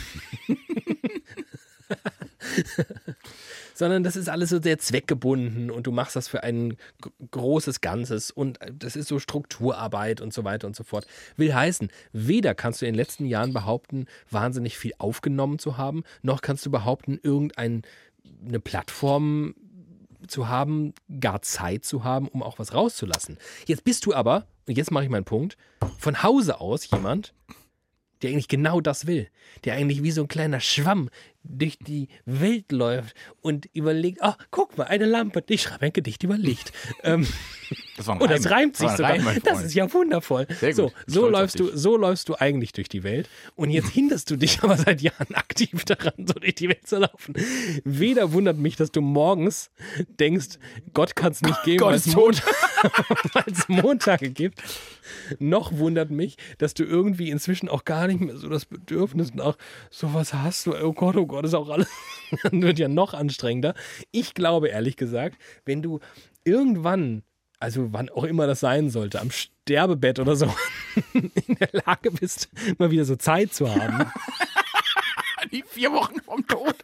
B: sondern das ist alles so sehr zweckgebunden und du machst das für ein g- großes Ganzes und das ist so Strukturarbeit und so weiter und so fort. Will heißen, weder kannst du in den letzten Jahren behaupten, wahnsinnig viel aufgenommen zu haben, noch kannst du behaupten, irgendeine Plattform zu haben, gar Zeit zu haben, um auch was rauszulassen. Jetzt bist du aber, und jetzt mache ich meinen Punkt, von Hause aus jemand, der eigentlich genau das will. Der eigentlich wie so ein kleiner Schwamm durch die Welt läuft und überlegt, ach, guck mal, eine Lampe, ich schreibe ein Gedicht über Licht. ähm,
A: Das war ein
B: und das
A: Reim.
B: reimt sich
A: Das war
B: sogar.
A: ein Reim, mein
B: Das
A: Freund.
B: ist ja wundervoll.
A: Sehr gut.
B: So,
A: Ich bin
B: so
A: stolz
B: läufst
A: auf
B: du, so läufst du eigentlich durch die Welt und jetzt hinderst du dich aber seit Jahren aktiv daran, so durch die Welt zu laufen. Weder wundert mich, dass du morgens denkst, Gott kann es nicht geben,
A: Gott
B: weil
A: ist
B: es
A: tot.
B: Mont- weil es Montage gibt. Noch wundert mich, dass du irgendwie inzwischen auch gar nicht mehr so das Bedürfnis nach sowas hast. Du, oh Gott, oh Gott, ist auch alles, dann wird ja noch anstrengender. Ich glaube ehrlich gesagt, wenn du irgendwann, also wann auch immer das sein sollte, am Sterbebett oder so, in der Lage bist, mal wieder so Zeit zu haben,
A: Die vier Wochen vom Tod.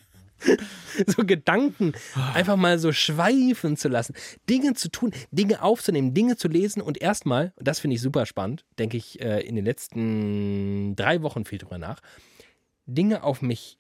B: so Gedanken einfach mal so schweifen zu lassen, Dinge zu tun, Dinge aufzunehmen, Dinge zu lesen und erstmal, und das finde ich super spannend, denke ich äh, in den letzten drei Wochen viel drüber nach, Dinge auf mich,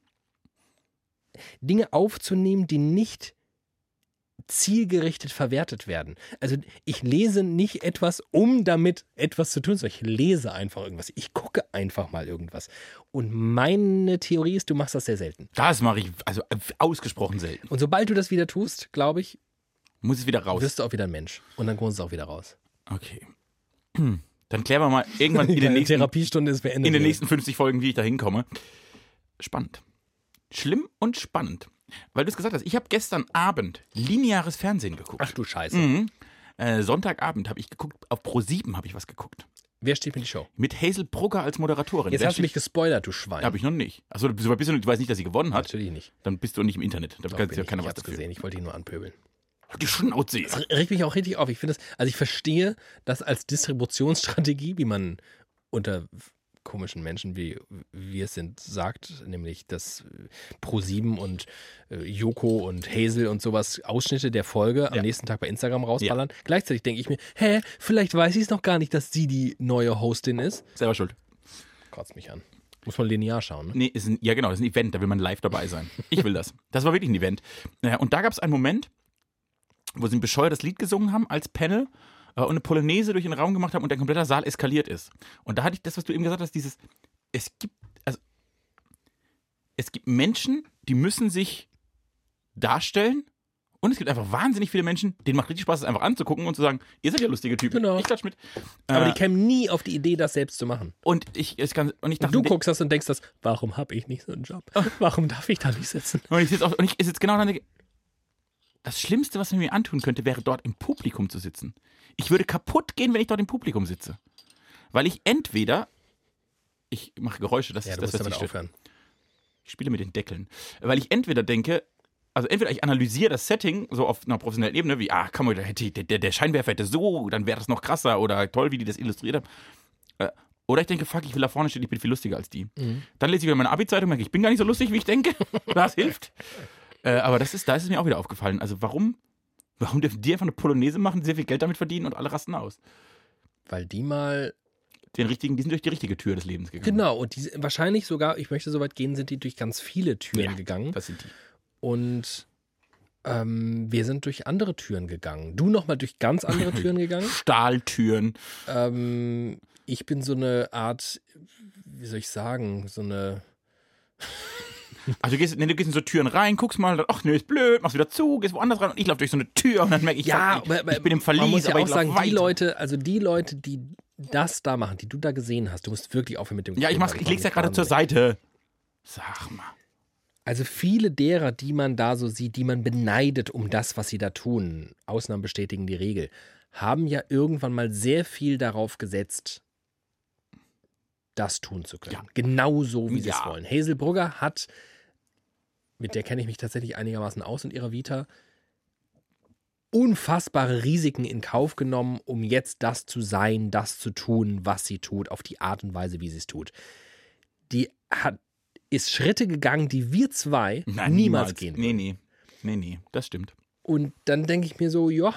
B: Dinge aufzunehmen, die nicht zielgerichtet verwertet werden. Also ich lese nicht etwas, um damit etwas zu tun, sondern ich lese einfach irgendwas. Ich gucke einfach mal irgendwas. Und meine Theorie ist, du machst das sehr selten.
A: Das mache ich also ausgesprochen selten.
B: Und sobald du das wieder tust, glaube ich,
A: Muss es wieder raus.
B: wirst du auch wieder ein Mensch. Und dann kommst du auch wieder raus.
A: Okay. Dann klären wir mal irgendwann in den
B: Deine
A: nächsten,
B: Therapiestunde ist beendet.
A: in den nächsten fünfzig Folgen, wie ich da hinkomme. Spannend. Schlimm und spannend. Weil du es gesagt hast, ich habe gestern Abend lineares Fernsehen geguckt.
B: Ach du Scheiße.
A: Mhm. Äh, Sonntagabend habe ich geguckt, auf Pro sieben habe ich was geguckt.
B: Wer steht für die Show?
A: Mit Hazel Brugger als Moderatorin.
B: Jetzt
A: Wer
B: hast du mich gespoilert, du Schwein.
A: Habe ich noch nicht. Achso, du bist du weißt nicht, dass sie gewonnen hat.
B: Natürlich nicht.
A: Dann bist du nicht im Internet. Da
B: Doch,
A: kann
B: bin
A: ja
B: ich,
A: keiner
B: ich
A: was
B: hab's
A: dafür.
B: gesehen. Ich wollte ihn nur anpöbeln.
A: Die Schnauze.
B: Das regt mich auch richtig auf. Ich finde das, also ich verstehe das als Distributionsstrategie, wie man unter komischen Menschen, wie wir es sind, sagt, nämlich dass Pro sieben und äh, Joko und Hazel und sowas Ausschnitte der Folge am
A: Ja.
B: nächsten Tag bei Instagram rausballern. Gleichzeitig denke ich mir, hä, vielleicht weiß ich es noch gar nicht, dass sie die neue Hostin ist.
A: Selber schuld.
B: Kotzt mich an. Muss man linear schauen, ne?
A: Nee, ist ein, ja genau, das ist ein Event, da will man live dabei sein. Ich will das. Das war wirklich ein Event. Naja, und da gab es einen Moment, wo sie ein bescheuertes Lied gesungen haben als Panel äh, und eine Polonaise durch den Raum gemacht haben und der komplette Saal eskaliert ist. Und da hatte ich das, was du eben gesagt hast, dieses, es gibt, also, es gibt Menschen, die müssen sich darstellen. Und es gibt einfach wahnsinnig viele Menschen, denen macht richtig Spaß, es einfach anzugucken und zu sagen, ihr seid ja lustige Typen.
B: Genau.
A: Ich klatsch mit.
B: Aber
A: Äh,
B: die kämen nie auf die Idee, das selbst zu machen.
A: und ich, es kann, und ich dachte,
B: Und du guckst das und denkst das, warum habe ich nicht so einen Job? Warum darf ich da nicht sitzen?
A: und ich sitze auch, und ich sitze genau da. Das Schlimmste, was man mir antun könnte, wäre dort im Publikum zu sitzen. Ich würde kaputt gehen, wenn ich dort im Publikum sitze. Weil ich entweder, ich mache Geräusche, das
B: Ja,
A: ist
B: du
A: das,
B: musst
A: was
B: damit
A: ich stört.
B: aufhören.
A: Ich spiele mit den Deckeln. Weil ich entweder denke, also entweder ich analysiere das Setting so auf einer professionellen Ebene, wie, ah, komm, da hätte ich, der, der Scheinwerfer hätte so, dann wäre das noch krasser oder toll, wie die das illustriert haben. Äh, Oder ich denke, fuck, ich will da vorne stehen, ich bin viel lustiger als die.
B: Mhm.
A: Dann lese ich wieder meine Abi-Zeitung und denke, ich bin gar nicht so lustig, wie ich denke. Das hilft. Äh, aber das ist, da ist es mir auch wieder aufgefallen. Also warum, warum dürfen die einfach eine Polonaise machen, sehr viel Geld damit verdienen und alle rasten aus?
B: Weil die mal,
A: Den richtigen, die sind durch die richtige Tür des Lebens gegangen.
B: genau, und die, wahrscheinlich sogar, ich möchte so weit gehen, sind die durch ganz viele Türen
A: Ja,
B: gegangen.
A: das sind die.
B: Und ähm, wir sind durch andere Türen gegangen. Du nochmal durch ganz andere Türen gegangen.
A: Stahltüren.
B: Ähm, ich bin so eine Art, wie soll ich sagen, so eine,
A: Also du gehst, nee, du gehst in so Türen rein, guckst mal, dann, ach nee, ist blöd, machst wieder zu, gehst woanders rein und ich laufe durch so eine Tür und dann merke ich,
B: ja,
A: fuck, ich, ich bin im Verlies,
B: man muss ja
A: aber
B: auch
A: ich
B: sagen,
A: laufe
B: die
A: weiter.
B: Leute, also die Leute, die das da machen, die du da gesehen hast, du musst wirklich aufhören mit dem
A: Ja, ich, mach's, ich leg's ja gerade zur Seite. Sag mal.
B: Also viele derer, die man da so sieht, die man beneidet um das, was sie da tun, Ausnahmen bestätigen die Regel, haben ja irgendwann mal sehr viel darauf gesetzt, das tun zu können.
A: Ja.
B: Genauso, wie sie
A: Ja.
B: es wollen. Hazel Brugger hat, mit der kenne ich mich tatsächlich einigermaßen aus in ihrer Vita, unfassbare Risiken in Kauf genommen, um jetzt das zu sein, das zu tun, was sie tut, auf die Art und Weise, wie sie es tut. Die hat, ist Schritte gegangen, die wir zwei
A: Nein,
B: niemals, gehen
A: Nee,
B: würden.
A: nee. Nee, nee, das stimmt.
B: Und dann denke ich mir so, ja,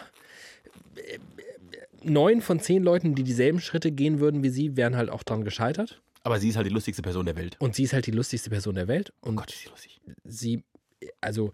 B: neun von zehn Leuten, die dieselben Schritte gehen würden wie sie, wären halt auch dran gescheitert.
A: Aber sie ist halt die lustigste Person der Welt.
B: Und sie ist halt die lustigste Person der Welt. Und
A: Oh Gott, ist sie lustig.
B: sie, also,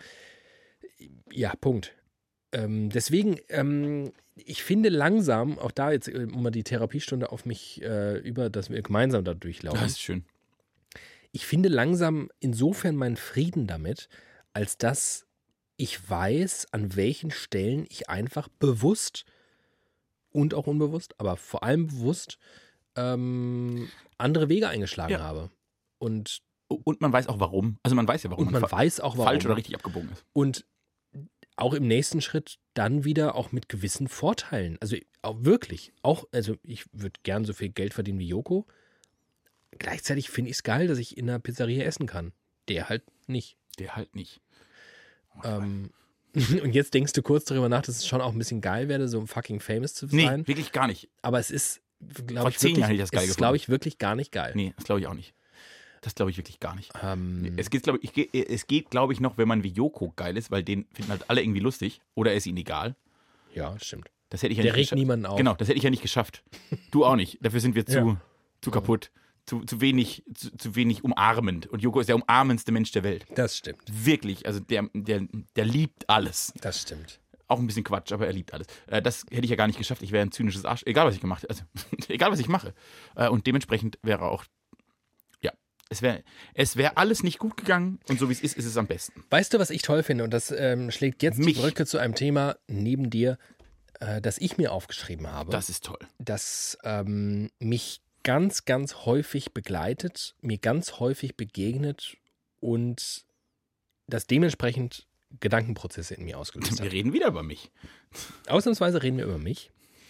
B: ja, Punkt. Ähm, deswegen, ähm, ich finde langsam, auch da jetzt, um mal die Therapiestunde auf mich äh, über, dass wir gemeinsam da durchlaufen.
A: Das ist schön.
B: Ich finde langsam insofern meinen Frieden damit, als dass ich weiß, an welchen Stellen ich einfach bewusst und auch unbewusst, aber vor allem bewusst ähm, andere Wege eingeschlagen
A: Ja.
B: habe. Und,
A: Und man weiß auch warum. Also man weiß ja, warum
B: und man
A: fa-
B: weiß auch, warum.
A: falsch oder richtig abgebogen ist.
B: Und auch im nächsten Schritt dann wieder auch mit gewissen Vorteilen. Also auch wirklich, auch, also ich würde gern so viel Geld verdienen wie Joko. Gleichzeitig finde ich es geil, dass ich in einer Pizzeria essen kann. Der halt nicht.
A: Der halt nicht.
B: Ähm, und jetzt denkst du kurz darüber nach, dass es schon auch ein bisschen geil wäre, so fucking famous zu
A: Nee,
B: sein.
A: wirklich gar nicht.
B: Aber es ist,
A: Vor
B: glaube ich,
A: zehn
B: wirklich,
A: Jahren hätte ich das geil
B: es ist,
A: gefunden.
B: glaube ich, wirklich gar nicht geil.
A: Nee, das glaube ich auch nicht. Das glaube ich wirklich gar nicht.
B: Ähm,
A: Es geht, glaube ich, ich, es geht, glaube ich, noch, wenn man wie Joko geil ist, weil den finden halt alle irgendwie lustig oder ist ihnen egal.
B: ja, stimmt.
A: Das hätte ich ja
B: Der
A: nicht
B: regt
A: geschafft.
B: niemanden auf.
A: Genau, das hätte ich ja nicht geschafft. Du auch nicht. Dafür sind wir zu,
B: Ja.
A: zu kaputt. Zu, zu, wenig, zu, zu wenig umarmend. Und Joko ist der umarmendste Mensch der Welt.
B: Das stimmt.
A: Wirklich. Also der, der, der liebt alles.
B: Das stimmt.
A: Auch ein bisschen Quatsch, aber er liebt alles. Äh, das hätte ich ja gar nicht geschafft. Ich wäre ein zynisches Arsch. Egal, was ich gemacht hätte. Also, egal, was ich mache. Äh, und dementsprechend wäre auch, ja, es wäre es wär alles nicht gut gegangen. Und so wie es ist, ist es am besten.
B: Weißt du, was ich toll finde? Und das ähm, schlägt jetzt
A: Mich.
B: die Brücke zu einem Thema neben dir, äh, das ich mir aufgeschrieben habe.
A: Das ist toll.
B: das ähm, mich ganz, ganz häufig begleitet, mir ganz häufig begegnet und das dementsprechend Gedankenprozesse in mir ausgelöst
A: Wir
B: hat.
A: reden wieder über mich.
B: Ausnahmsweise reden wir über mich.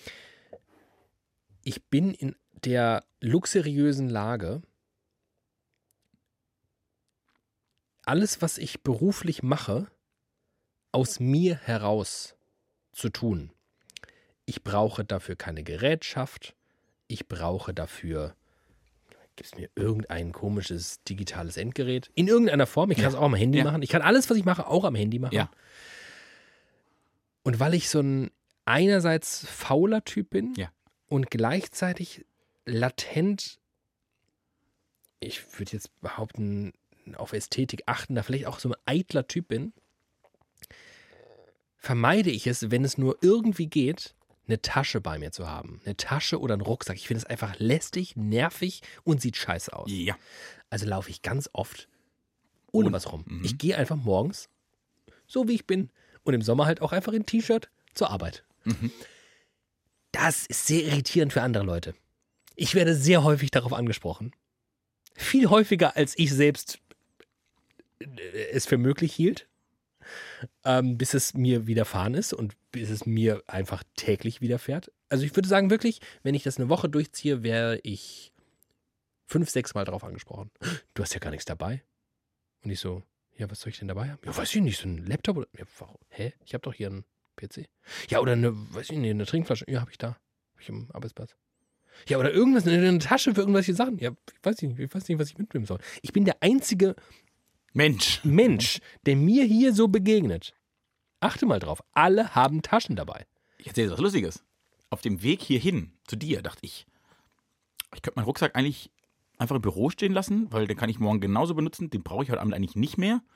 B: Ich bin in der luxuriösen Lage, alles, was ich beruflich mache, aus mir heraus zu tun. Ich brauche dafür keine Gerätschaft. Ich brauche dafür, gibt es mir irgendein komisches digitales Endgerät? In irgendeiner Form. Ich kann
A: Ja.
B: es auch am Handy
A: Ja.
B: machen. Ich kann alles, was ich mache, auch am Handy machen.
A: Ja.
B: Und weil ich so ein einerseits fauler Typ bin
A: Ja.
B: und gleichzeitig latent, ich würde jetzt behaupten, auf Ästhetik achten, da vielleicht auch so ein eitler Typ bin, vermeide ich es, wenn es nur irgendwie geht, eine Tasche bei mir zu haben. Eine Tasche oder einen Rucksack. Ich finde es einfach lästig, nervig und sieht scheiße aus.
A: Ja.
B: Also laufe ich ganz oft ohne
A: Und-
B: was rum.
A: mhm.
B: Ich gehe einfach morgens, so wie ich bin, und im Sommer halt auch einfach in T-Shirt zur Arbeit.
A: Mhm.
B: Das ist sehr irritierend für andere Leute. Ich werde sehr häufig darauf angesprochen. Viel häufiger, als ich selbst äh, es für möglich hielt. Ähm, bis es mir widerfahren ist und bis es mir einfach täglich widerfährt. Also ich würde sagen, wirklich, wenn ich das eine Woche durchziehe, wäre ich fünf, sechs Mal darauf angesprochen. Du hast ja gar nichts dabei. Und ich so, ja, was soll ich denn dabei haben? Ja, weiß ich nicht, so ein Laptop oder. Ja, warum? Hä? Ich habe doch hier einen P C. Ja, oder eine, weiß ich nicht, eine Trinkflasche. Ja, habe ich da. Habe ich am Arbeitsplatz. Ja, oder irgendwas, eine, eine Tasche für irgendwelche Sachen. Ja, ich weiß nicht, ich weiß nicht, was ich mitnehmen soll. Ich bin der einzige
A: Mensch.
B: Mensch, der mir hier so begegnet. Achte mal drauf, alle haben Taschen dabei.
A: Ich erzähle dir was Lustiges. Auf dem Weg hierhin zu dir dachte ich, ich könnte meinen Rucksack eigentlich einfach im Büro stehen lassen, weil den kann ich morgen genauso benutzen. Den brauche ich heute Abend eigentlich nicht mehr.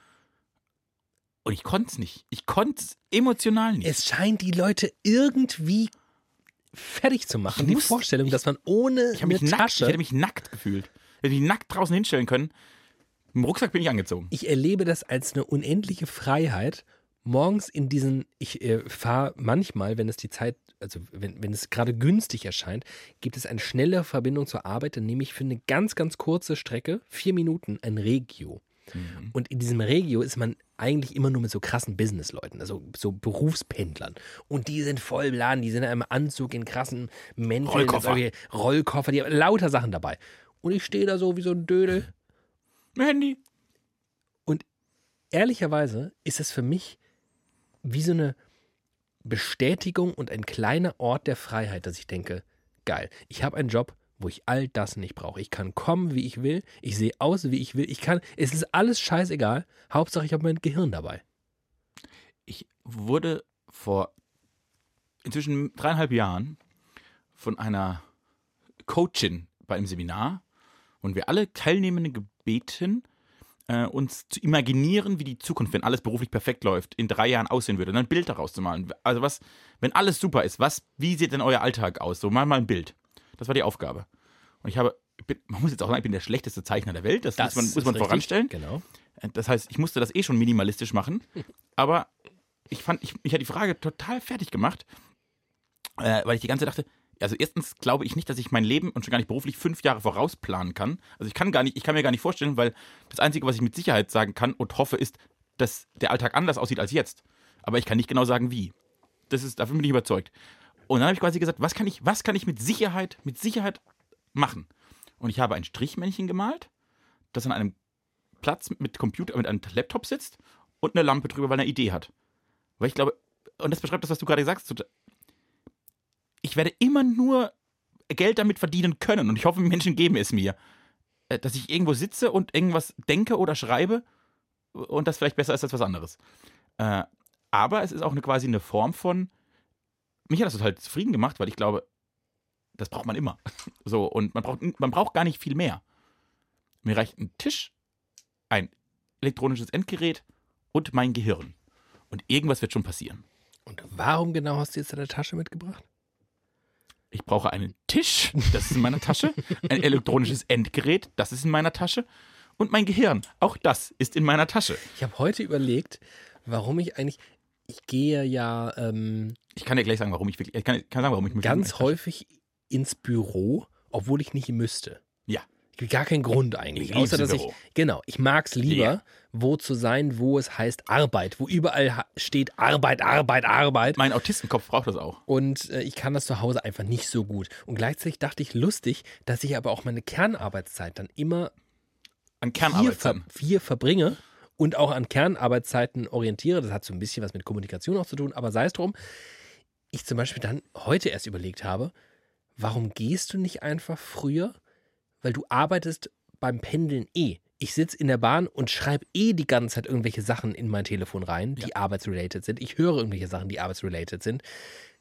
A: Und ich konnte es nicht. Ich konnte es emotional nicht.
B: Es scheint die Leute irgendwie fertig zu machen.
A: Ich
B: Die
A: muss-
B: Vorstellung, dass man ohne
A: ich, habe mich
B: eine
A: nackt, ich
B: Tasche...
A: hätte mich nackt gefühlt. Ich hätte mich nackt draußen hinstellen können. Im Rucksack bin ich angezogen.
B: Ich erlebe das als eine unendliche Freiheit, morgens in diesen, ich äh, fahre manchmal, wenn es die Zeit, also wenn, wenn es gerade günstig erscheint, gibt es eine schnelle Verbindung zur Arbeit, dann nehme ich für eine ganz, ganz kurze Strecke, vier Minuten, ein Regio.
A: Mhm.
B: Und in diesem Regio ist man eigentlich immer nur mit so krassen Businessleuten, also so Berufspendlern. Und die sind voll beladen, die sind in einem Anzug, in krassen Mänteln,
A: Rollkoffer.
B: solche Rollkoffer, die haben lauter Sachen dabei. Und ich stehe da so wie so ein Dödel.
A: Mein Handy.
B: Ehrlicherweise ist es für mich wie so eine Bestätigung und ein kleiner Ort der Freiheit, dass ich denke, geil, ich habe einen Job, wo ich all das nicht brauche. Ich kann kommen, wie ich will, ich sehe aus, wie ich will, ich kann, es ist alles scheißegal, Hauptsache ich habe mein Gehirn dabei.
A: Ich wurde vor inzwischen dreieinhalb Jahren von einer Coachin bei einem Seminar und wir alle Teilnehmenden gebeten, äh, uns zu imaginieren, wie die Zukunft, wenn alles beruflich perfekt läuft, in drei Jahren aussehen würde. Und dann ein Bild daraus zu malen. Also was, wenn alles super ist, was, wie sieht denn euer Alltag aus? So mal mal ein Bild. Das war die Aufgabe. Und ich habe, ich bin, man muss jetzt auch sagen, ich bin der schlechteste Zeichner der Welt. Das,
B: Das
A: muss man,
B: ist
A: muss man
B: richtig,
A: voranstellen.
B: Genau.
A: Das heißt, ich musste das eh schon minimalistisch machen. Aber ich fand, ich, mich hat die Frage total fertig gemacht, äh, weil ich die ganze Zeit dachte, also erstens glaube ich nicht, dass ich mein Leben und schon gar nicht beruflich fünf Jahre vorausplanen kann. Also ich kann gar nicht, ich kann mir gar nicht vorstellen, weil das Einzige, was ich mit Sicherheit sagen kann und hoffe, ist, dass der Alltag anders aussieht als jetzt. Aber ich kann nicht genau sagen, wie. Das ist, davon bin ich überzeugt. Und dann habe ich quasi gesagt, was kann ich, was kann ich mit Sicherheit, mit Sicherheit machen? Und ich habe ein Strichmännchen gemalt, das an einem Platz mit Computer, mit einem Laptop sitzt und eine Lampe drüber, weil er eine Idee hat. Weil ich glaube, und das beschreibt das, was du gerade sagst, ich werde immer nur Geld damit verdienen können und ich hoffe, Menschen geben es mir, dass ich irgendwo sitze und irgendwas denke oder schreibe und das vielleicht besser ist als was anderes. Aber es ist auch eine, quasi eine Form von, mich hat das total zufrieden gemacht, weil ich glaube, das braucht man immer. So, und man braucht, man braucht gar nicht viel mehr. Mir reicht ein Tisch, ein elektronisches Endgerät und mein Gehirn. Und irgendwas wird schon passieren.
B: Und warum genau hast du jetzt deine Tasche mitgebracht?
A: Ich brauche einen Tisch, das ist in meiner Tasche, ein elektronisches Endgerät, das ist in meiner Tasche und mein Gehirn, auch das ist in meiner Tasche.
B: Ich habe heute überlegt, warum ich eigentlich, ich gehe ja ähm,
A: Ich kann dir gleich sagen, warum ich wirklich, ich kann, ich kann sagen, warum ich mich
B: ganz häufig ins Büro, obwohl ich nicht müsste.
A: Ja.
B: Gibt gar keinen Grund eigentlich.
A: Ich lieb's
B: Außer, dass
A: im
B: ich,
A: Büro.
B: genau, ich mag es lieber,
A: Ja.
B: wo zu sein, wo es heißt Arbeit, wo überall ha- steht Arbeit, Arbeit, Arbeit.
A: Mein Autistenkopf braucht das auch.
B: Und äh, ich kann das zu Hause einfach nicht so gut. Und gleichzeitig dachte ich lustig, dass ich aber auch meine Kernarbeitszeit dann immer
A: An
B: hier,
A: Kernarbeit
B: ver
A: sein.
B: hier verbringe und auch an Kernarbeitszeiten orientiere. Das hat so ein bisschen was mit Kommunikation auch zu tun, aber sei es drum. Ich zum Beispiel dann heute erst überlegt habe, warum gehst du nicht einfach früher? Weil du arbeitest beim Pendeln eh. Ich sitze in der Bahn und schreibe eh die ganze Zeit irgendwelche Sachen in mein Telefon rein, die arbeitsrelated sind. Ich höre irgendwelche Sachen, die arbeitsrelated sind.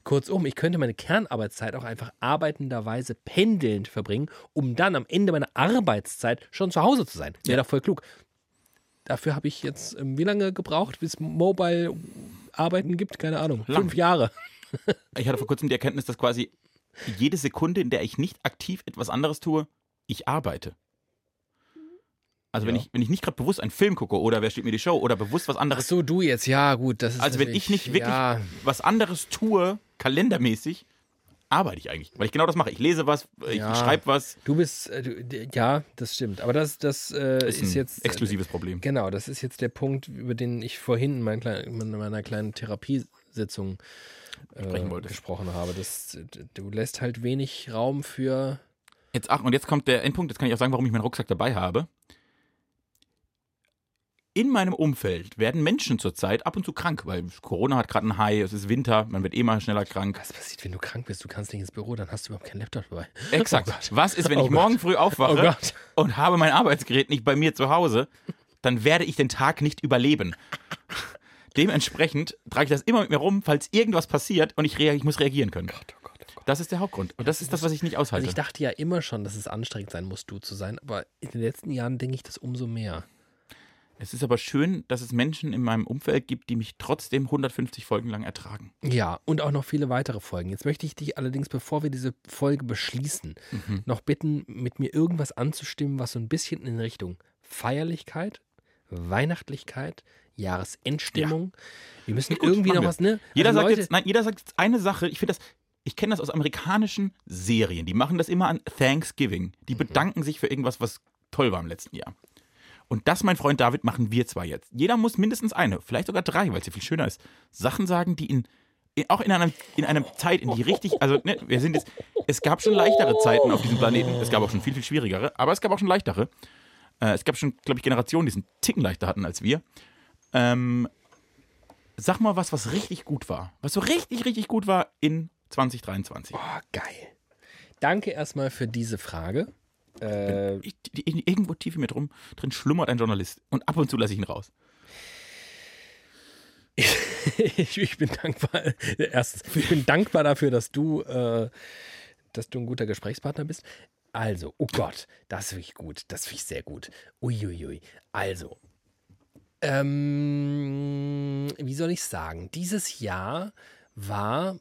B: Kurzum, ich könnte meine Kernarbeitszeit auch einfach arbeitenderweise pendelnd verbringen, um dann am Ende meiner Arbeitszeit schon zu Hause zu sein. Wäre
A: Ja.
B: doch voll klug. Dafür habe ich jetzt, ähm, wie lange gebraucht, bis Mobile Arbeiten gibt? Keine Ahnung.
A: Lang.
B: Fünf Jahre.
A: Ich hatte vor kurzem die Erkenntnis, dass quasi jede Sekunde, in der ich nicht aktiv etwas anderes tue, ich arbeite. Also wenn
B: Ja.
A: ich wenn ich nicht gerade bewusst einen Film gucke oder wer steht mir die Show oder bewusst was
B: Ach
A: anderes,
B: so, du jetzt. Ja, gut. Das ist
A: also wenn ich
B: natürlich-
A: nicht wirklich
B: Ja,
A: was anderes tue, kalendermäßig, arbeite ich eigentlich. Weil ich genau das mache. Ich lese was, ich
B: Ja.
A: schreibe was.
B: du bist, äh, du, d- ja, das stimmt. Aber das, das äh,
A: Das
B: ist,
A: ist ein
B: jetzt.
A: exklusives Problem.
B: Genau, das ist jetzt der Punkt, über den ich vorhin in, mein klein, in meiner kleinen Therapiesitzung äh,
A: Sprechen wolltest.
B: gesprochen habe. Das, du lässt halt wenig Raum für.
A: Jetzt, ach, und jetzt kommt der Endpunkt, jetzt kann ich auch sagen, warum ich meinen Rucksack dabei habe. In meinem Umfeld werden Menschen zurzeit ab und zu krank, weil Corona hat gerade einen High, es ist Winter, man wird eh mal schneller krank.
B: Was passiert, wenn du krank bist? Du kannst nicht ins Büro, dann hast du überhaupt keinen Laptop dabei.
A: Exakt.
B: Oh Gott.
A: Was ist, wenn
B: Oh
A: ich morgen früh
B: Oh
A: aufwache
B: Gott.
A: und habe mein Arbeitsgerät nicht bei mir zu Hause, dann werde ich den Tag nicht überleben. Dementsprechend trage ich das immer mit mir rum, falls irgendwas passiert und ich, rea- ich muss reagieren können.
B: Oh Gott, oh Gott.
A: Das ist der Hauptgrund. Und das ist das, was ich nicht aushalte.
B: Also ich dachte ja immer schon, dass es anstrengend sein muss, du zu sein, aber in den letzten Jahren denke ich das umso mehr.
A: Es ist aber schön, dass es Menschen in meinem Umfeld gibt, die mich trotzdem hundertfünfzig Folgen lang ertragen.
B: Ja, und auch noch viele weitere Folgen. Jetzt möchte ich dich allerdings, bevor wir diese Folge beschließen,
A: Mhm.
B: noch bitten, mit mir irgendwas anzustimmen, was so ein bisschen in Richtung Feierlichkeit, Weihnachtlichkeit, Jahresendstimmung. Wir müssen
A: Gut,
B: irgendwie
A: machen
B: noch
A: wir.
B: was, ne?
A: Jeder,
B: Also
A: sagt
B: Leute,
A: jetzt, nein, jeder sagt jetzt eine Sache. Ich finde das, ich kenne das aus amerikanischen Serien. Die machen das immer an Thanksgiving. Die
B: Mhm.
A: bedanken sich für irgendwas, was toll war im letzten Jahr. Und das, mein Freund David, machen wir zwei jetzt. Jeder muss mindestens eine, vielleicht sogar drei, weil es ja viel schöner ist, Sachen sagen, die in, in auch in einer in einer Zeit, in die richtig, also ne, wir sind jetzt, es gab schon leichtere Zeiten auf diesem Planeten. Es gab auch schon viel, viel schwierigere, aber es gab auch schon leichtere. Äh, es gab schon, glaube ich, Generationen, die es einen Ticken leichter hatten als wir. Ähm, sag mal was, was richtig gut war. Was so richtig, richtig gut war in zwanzig dreiundzwanzig.
B: oh, geil. Danke erstmal für diese Frage. Äh,
A: Ich, die, die, irgendwo tief in mir drum, drin schlummert ein Journalist. Und ab und zu lasse ich ihn raus.
B: ich, ich bin dankbar. Erstens, ich bin dankbar dafür, dass du, äh, dass du ein guter Gesprächspartner bist. Also, oh Gott, das finde ich gut. Das finde ich sehr gut. Uiuiui. Also, ähm, wie soll ich sagen? Dieses Jahr war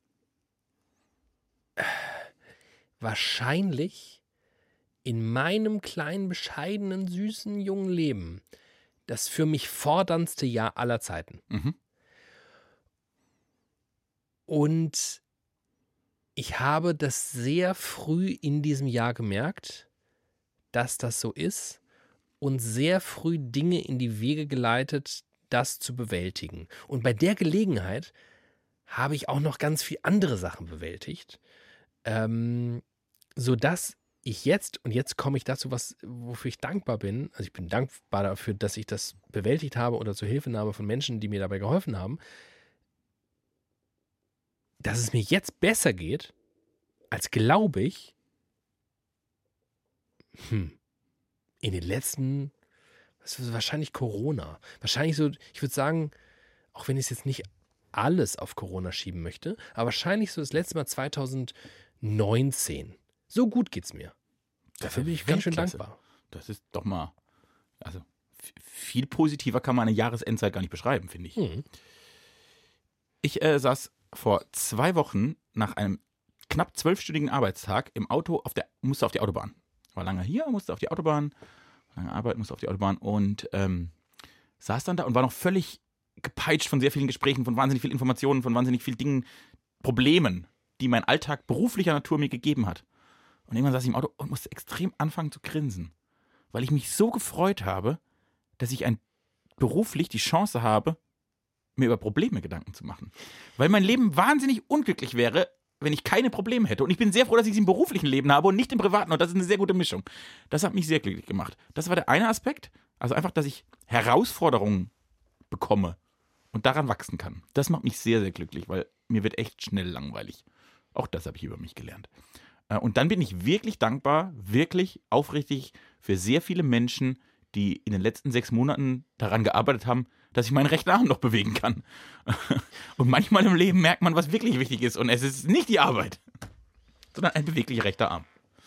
B: äh, wahrscheinlich in meinem kleinen, bescheidenen, süßen, jungen Leben das für mich forderndste Jahr aller Zeiten.
A: Mhm.
B: Und ich habe das sehr früh in diesem Jahr gemerkt, dass das so ist und sehr früh Dinge in die Wege geleitet, das zu bewältigen. Und bei der Gelegenheit habe ich auch noch ganz viele andere Sachen bewältigt, ähm, sodass ich jetzt, und jetzt komme ich dazu, was, wofür ich dankbar bin, also ich bin dankbar dafür, dass ich das bewältigt habe oder zur Hilfenahme von Menschen, die mir dabei geholfen haben, dass es mir jetzt besser geht, als glaube ich, hm, in den letzten, was ist wahrscheinlich Corona. Wahrscheinlich so, ich würde sagen, auch wenn ich es jetzt nicht alles auf Corona schieben möchte, aber wahrscheinlich so das letzte Mal zwanzig neunzehn. So gut geht's mir. Dafür bin ich ganz schön
A: Weltklasse.
B: dankbar.
A: Das ist doch mal, also f- viel positiver kann man eine Jahresendzeit gar nicht beschreiben, finde ich.
B: Hm.
A: Ich äh, saß vor zwei Wochen nach einem knapp zwölfstündigen Arbeitstag im Auto, auf der, musste auf die Autobahn. War lange hier, musste auf die Autobahn, lange Arbeit, musste auf die Autobahn und ähm, saß dann da und war noch völlig gepeitscht von sehr vielen Gesprächen, von wahnsinnig vielen Informationen, von wahnsinnig vielen Dingen, Problemen, die mein Alltag beruflicher Natur mir gegeben hat. Und irgendwann saß ich im Auto und musste extrem anfangen zu grinsen, weil ich mich so gefreut habe, dass ich ein, beruflich die Chance habe, mir über Probleme Gedanken zu machen. Weil mein Leben wahnsinnig unglücklich wäre, wenn ich keine Probleme hätte. Und ich bin sehr froh, dass ich sie im beruflichen Leben habe und nicht im privaten. Und das ist eine sehr gute Mischung. Das hat mich sehr glücklich gemacht. Das war der eine Aspekt. Also einfach, dass ich Herausforderungen bekomme und daran wachsen kann. Das macht mich sehr, sehr glücklich, weil mir wird echt schnell langweilig. Auch das habe ich über mich gelernt. Und dann bin ich wirklich dankbar, wirklich aufrichtig für sehr viele Menschen, die in den letzten sechs Monaten daran gearbeitet haben, dass ich meinen rechten Arm noch bewegen kann. Und manchmal im Leben merkt man, was wirklich wichtig ist. Und es ist nicht die Arbeit, sondern ein beweglicher rechter Arm.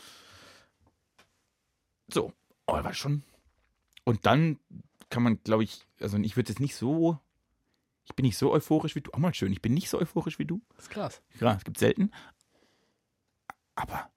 A: So, oh, war schon. Und dann kann man, glaube ich, also ich würde jetzt nicht so, ich bin nicht so euphorisch wie du. Auch mal schön, ich bin nicht so euphorisch wie du.
B: Das ist krass.
A: Ja, es gibt selten. Aber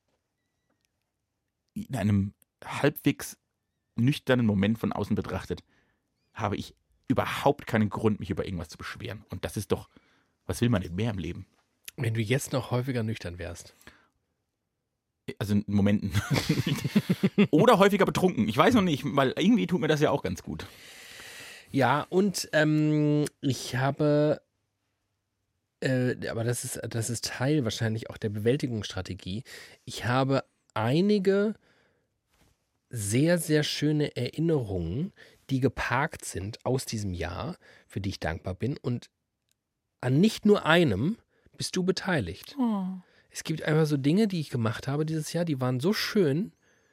A: in einem halbwegs nüchternen Moment von außen betrachtet, habe ich überhaupt keinen Grund, mich über irgendwas zu beschweren. Und das ist doch, was will man denn mehr im Leben?
B: Wenn du jetzt noch häufiger nüchtern wärst.
A: Also in Momenten. Oder häufiger betrunken. Ich weiß noch nicht, weil irgendwie tut mir das ja auch ganz gut.
B: Ja, und ähm, ich habe, äh, aber das ist, das ist Teil wahrscheinlich auch der Bewältigungsstrategie. Ich habe einige sehr, sehr schöne Erinnerungen, die geparkt sind aus diesem Jahr, für die ich dankbar bin. Und an nicht nur einem bist du beteiligt.
A: Oh.
B: Es gibt einfach so Dinge, die ich gemacht habe dieses Jahr, die waren so schön,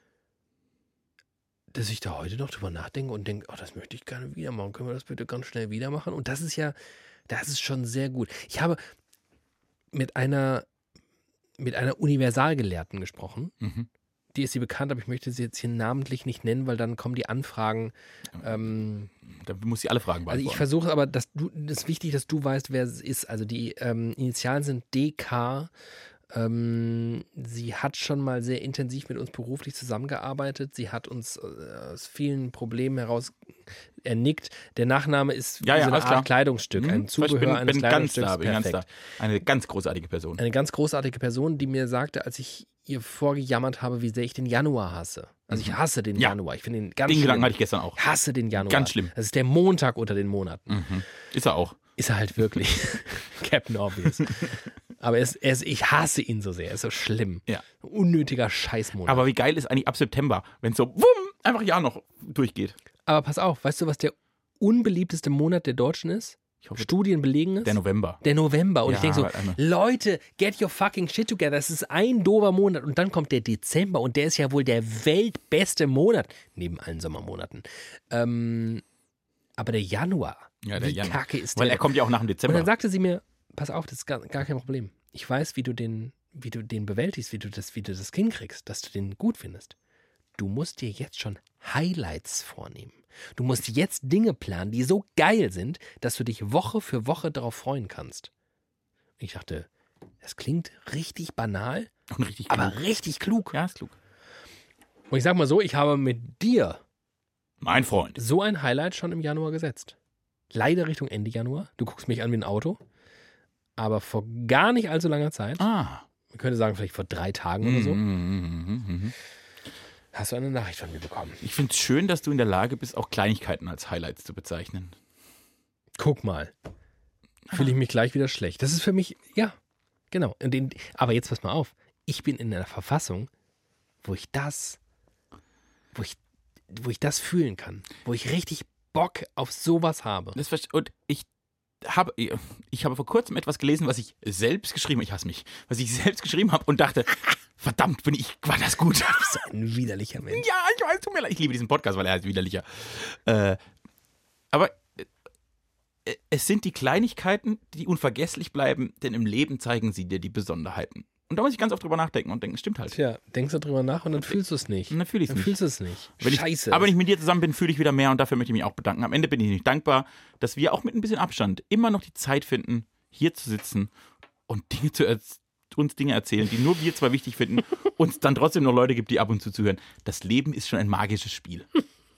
B: dass ich da heute noch drüber nachdenke und denke, oh, das möchte ich gerne wieder machen. Können wir das bitte ganz schnell wieder machen? Und das ist ja, das ist schon sehr gut. Ich habe mit einer, mit einer Universalgelehrten gesprochen.
A: Mhm.
B: Die ist sie bekannt, aber ich möchte sie jetzt hier namentlich nicht nennen, weil dann kommen die Anfragen. Ähm,
A: Da muss sie alle Fragen
B: also
A: beantworten.
B: ich versuche aber, dass du, das ist wichtig, dass du weißt, wer es ist. Also die ähm, Initialen sind D K. Ähm, sie hat schon mal sehr intensiv mit uns beruflich zusammengearbeitet. Sie hat uns äh, aus vielen Problemen heraus ernickt. Der Nachname ist wie
A: Ja, ja,
B: so eine
A: alles
B: Art
A: klar.
B: Kleidungsstück,
A: Mhm.
B: ein Zubehör
A: ich bin,
B: eines
A: bin ganz
B: Kleidungsstücks.
A: da, bin ganz da.
B: Perfekt.
A: Eine ganz großartige Person.
B: Eine ganz großartige Person, die mir sagte, als ich ihr vorgejammert habe, wie sehr ich den Januar hasse. Also ich hasse den
A: Ja.
B: Januar. Ich finde ihn ganz
A: Den
B: schlimm.
A: Gedanken hatte ich gestern auch.
B: Ich hasse den Januar.
A: Ganz schlimm.
B: Das ist der Montag unter den Monaten.
A: Mhm. Ist er auch.
B: Ist er halt wirklich. Captain Obvious. Aber er ist, er ist, ich hasse ihn so sehr. Er ist so schlimm.
A: Ja.
B: Unnötiger Scheißmonat.
A: Aber wie geil ist eigentlich ab September, wenn es so wumm, einfach ja noch durchgeht.
B: Aber pass auf, weißt du, was der unbeliebteste Monat der Deutschen ist?
A: Ich hoffe,
B: Studien belegen es.
A: der November.
B: Der November. Und
A: Ja,
B: ich denke so,
A: warte einmal.
B: Leute, get your fucking shit together. Das ist ein doofer Monat. Und dann kommt der Dezember und der ist ja wohl der weltbeste Monat. Neben allen Sommermonaten. Ähm, aber der Januar,
A: Ja, der
B: wie
A: Januar.
B: kacke ist
A: Weil
B: der?
A: er kommt ja auch nach dem
B: Und
A: Dezember.
B: dann sagte sie mir, pass auf, das ist gar, gar kein Problem. Ich weiß, wie du den, wie du den bewältigst, wie du das, wie du das hinkriegst, dass du den gut findest. Du musst dir jetzt schon Highlights vornehmen. Du musst jetzt Dinge planen, die so geil sind, dass du dich Woche für Woche darauf freuen kannst. Und ich dachte, das klingt richtig banal,
A: Und richtig
B: aber
A: klug.
B: richtig klug.
A: Ja, ist klug.
B: Und ich sag mal so, ich habe mit dir
A: Mein Freund.
B: so ein Highlight schon im Januar gesetzt. Leider Richtung Ende Januar. Du guckst mich an wie ein Auto. Aber vor gar nicht allzu langer Zeit,
A: Ah.
B: man könnte sagen, vielleicht vor drei Tagen oder so,
A: Mhm, mhm, mhm.
B: hast du eine Nachricht von mir bekommen.
A: Ich finde es schön, dass du in der Lage bist, auch Kleinigkeiten als Highlights zu bezeichnen.
B: Guck mal. Fühle ich mich gleich wieder schlecht. Das ist für mich, ja, genau. Und in, aber jetzt pass mal auf. Ich bin in einer Verfassung, wo ich das, wo ich, wo ich das fühlen kann. Wo ich richtig Bock auf sowas habe.
A: Das verste- und ich habe, ich habe vor kurzem etwas gelesen, was ich selbst geschrieben habe. Ich hasse mich. Was ich selbst geschrieben habe und dachte, verdammt, bin ich, war das gut.
B: So ein widerlicher Mensch.
A: Ja, ich weiß, tut mir leid. Ich liebe diesen Podcast, weil er heißt widerlicher. Äh, aber äh, es sind die Kleinigkeiten, die unvergesslich bleiben, denn im Leben zeigen sie dir die Besonderheiten. Und da muss ich ganz oft drüber nachdenken und denken, stimmt halt.
B: Tja, denkst du drüber nach und dann fühlst du es nicht.
A: Und dann fühle ich es
B: Dann
A: nicht.
B: fühlst du es nicht.
A: Wenn ich,
B: Scheiße.
A: aber wenn ich mit dir zusammen bin, fühle ich wieder mehr und dafür möchte ich mich auch bedanken. Am Ende bin ich nicht dankbar, dass wir auch mit ein bisschen Abstand immer noch die Zeit finden, hier zu sitzen und Dinge zu er- uns Dinge erzählen, die nur wir zwei wichtig finden und es dann trotzdem noch Leute gibt, die ab und zu zuhören. Das Leben ist schon ein magisches Spiel.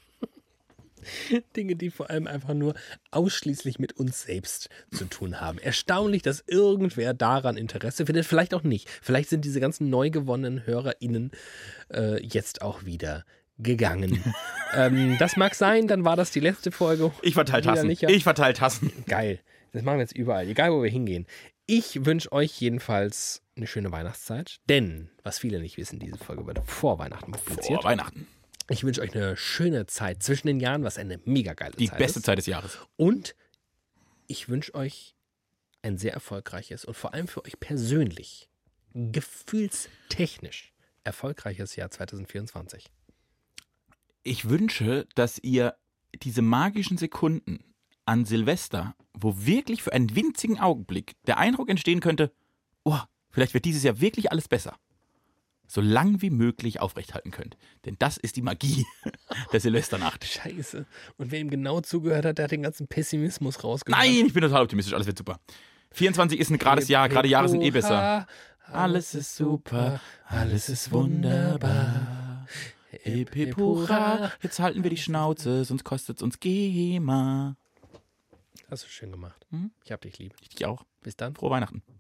B: Dinge, die vor allem einfach nur ausschließlich mit uns selbst zu tun haben. Erstaunlich, dass irgendwer daran Interesse findet. Vielleicht auch nicht. Vielleicht sind diese ganzen neu gewonnenen HörerInnen äh, jetzt auch wieder gegangen. ähm, das mag sein, dann war das die letzte Folge.
A: Ich verteile Tassen.
B: Widerlicher.
A: Ich verteile Tassen.
B: Geil. Das machen wir jetzt überall, egal wo wir hingehen. Ich wünsche euch jedenfalls eine schöne Weihnachtszeit, denn, was viele nicht wissen, diese Folge wird vor Weihnachten publiziert.
A: Vor Weihnachten.
B: Ich wünsche euch eine schöne Zeit zwischen den Jahren, was eine mega geile
A: Die
B: Zeit
A: beste
B: ist.
A: Zeit des Jahres.
B: Und ich wünsche euch ein sehr erfolgreiches und vor allem für euch persönlich, gefühlstechnisch erfolgreiches Jahr zwanzig vierundzwanzig.
A: Ich wünsche, dass ihr diese magischen Sekunden an Silvester, wo wirklich für einen winzigen Augenblick der Eindruck entstehen könnte, oh, vielleicht wird dieses Jahr wirklich alles besser, so lang wie möglich aufrechthalten könnt. Denn das ist die Magie der Silvesternacht.
B: Scheiße. Und wer ihm genau zugehört hat, der hat den ganzen Pessimismus rausgehört.
A: Nein, ich bin total optimistisch, alles wird super. vierundzwanzig ist ein gerades Jahr, gerade Jahre sind eh besser. Alles ist super, alles ist wunderbar. Hip, hip, hurra, jetzt halten wir die Schnauze, sonst kostet's uns GEMA.
B: Hast du schön gemacht.
A: Mhm.
B: Ich hab dich lieb.
A: Ich dich auch.
B: Bis dann.
A: Frohe Weihnachten.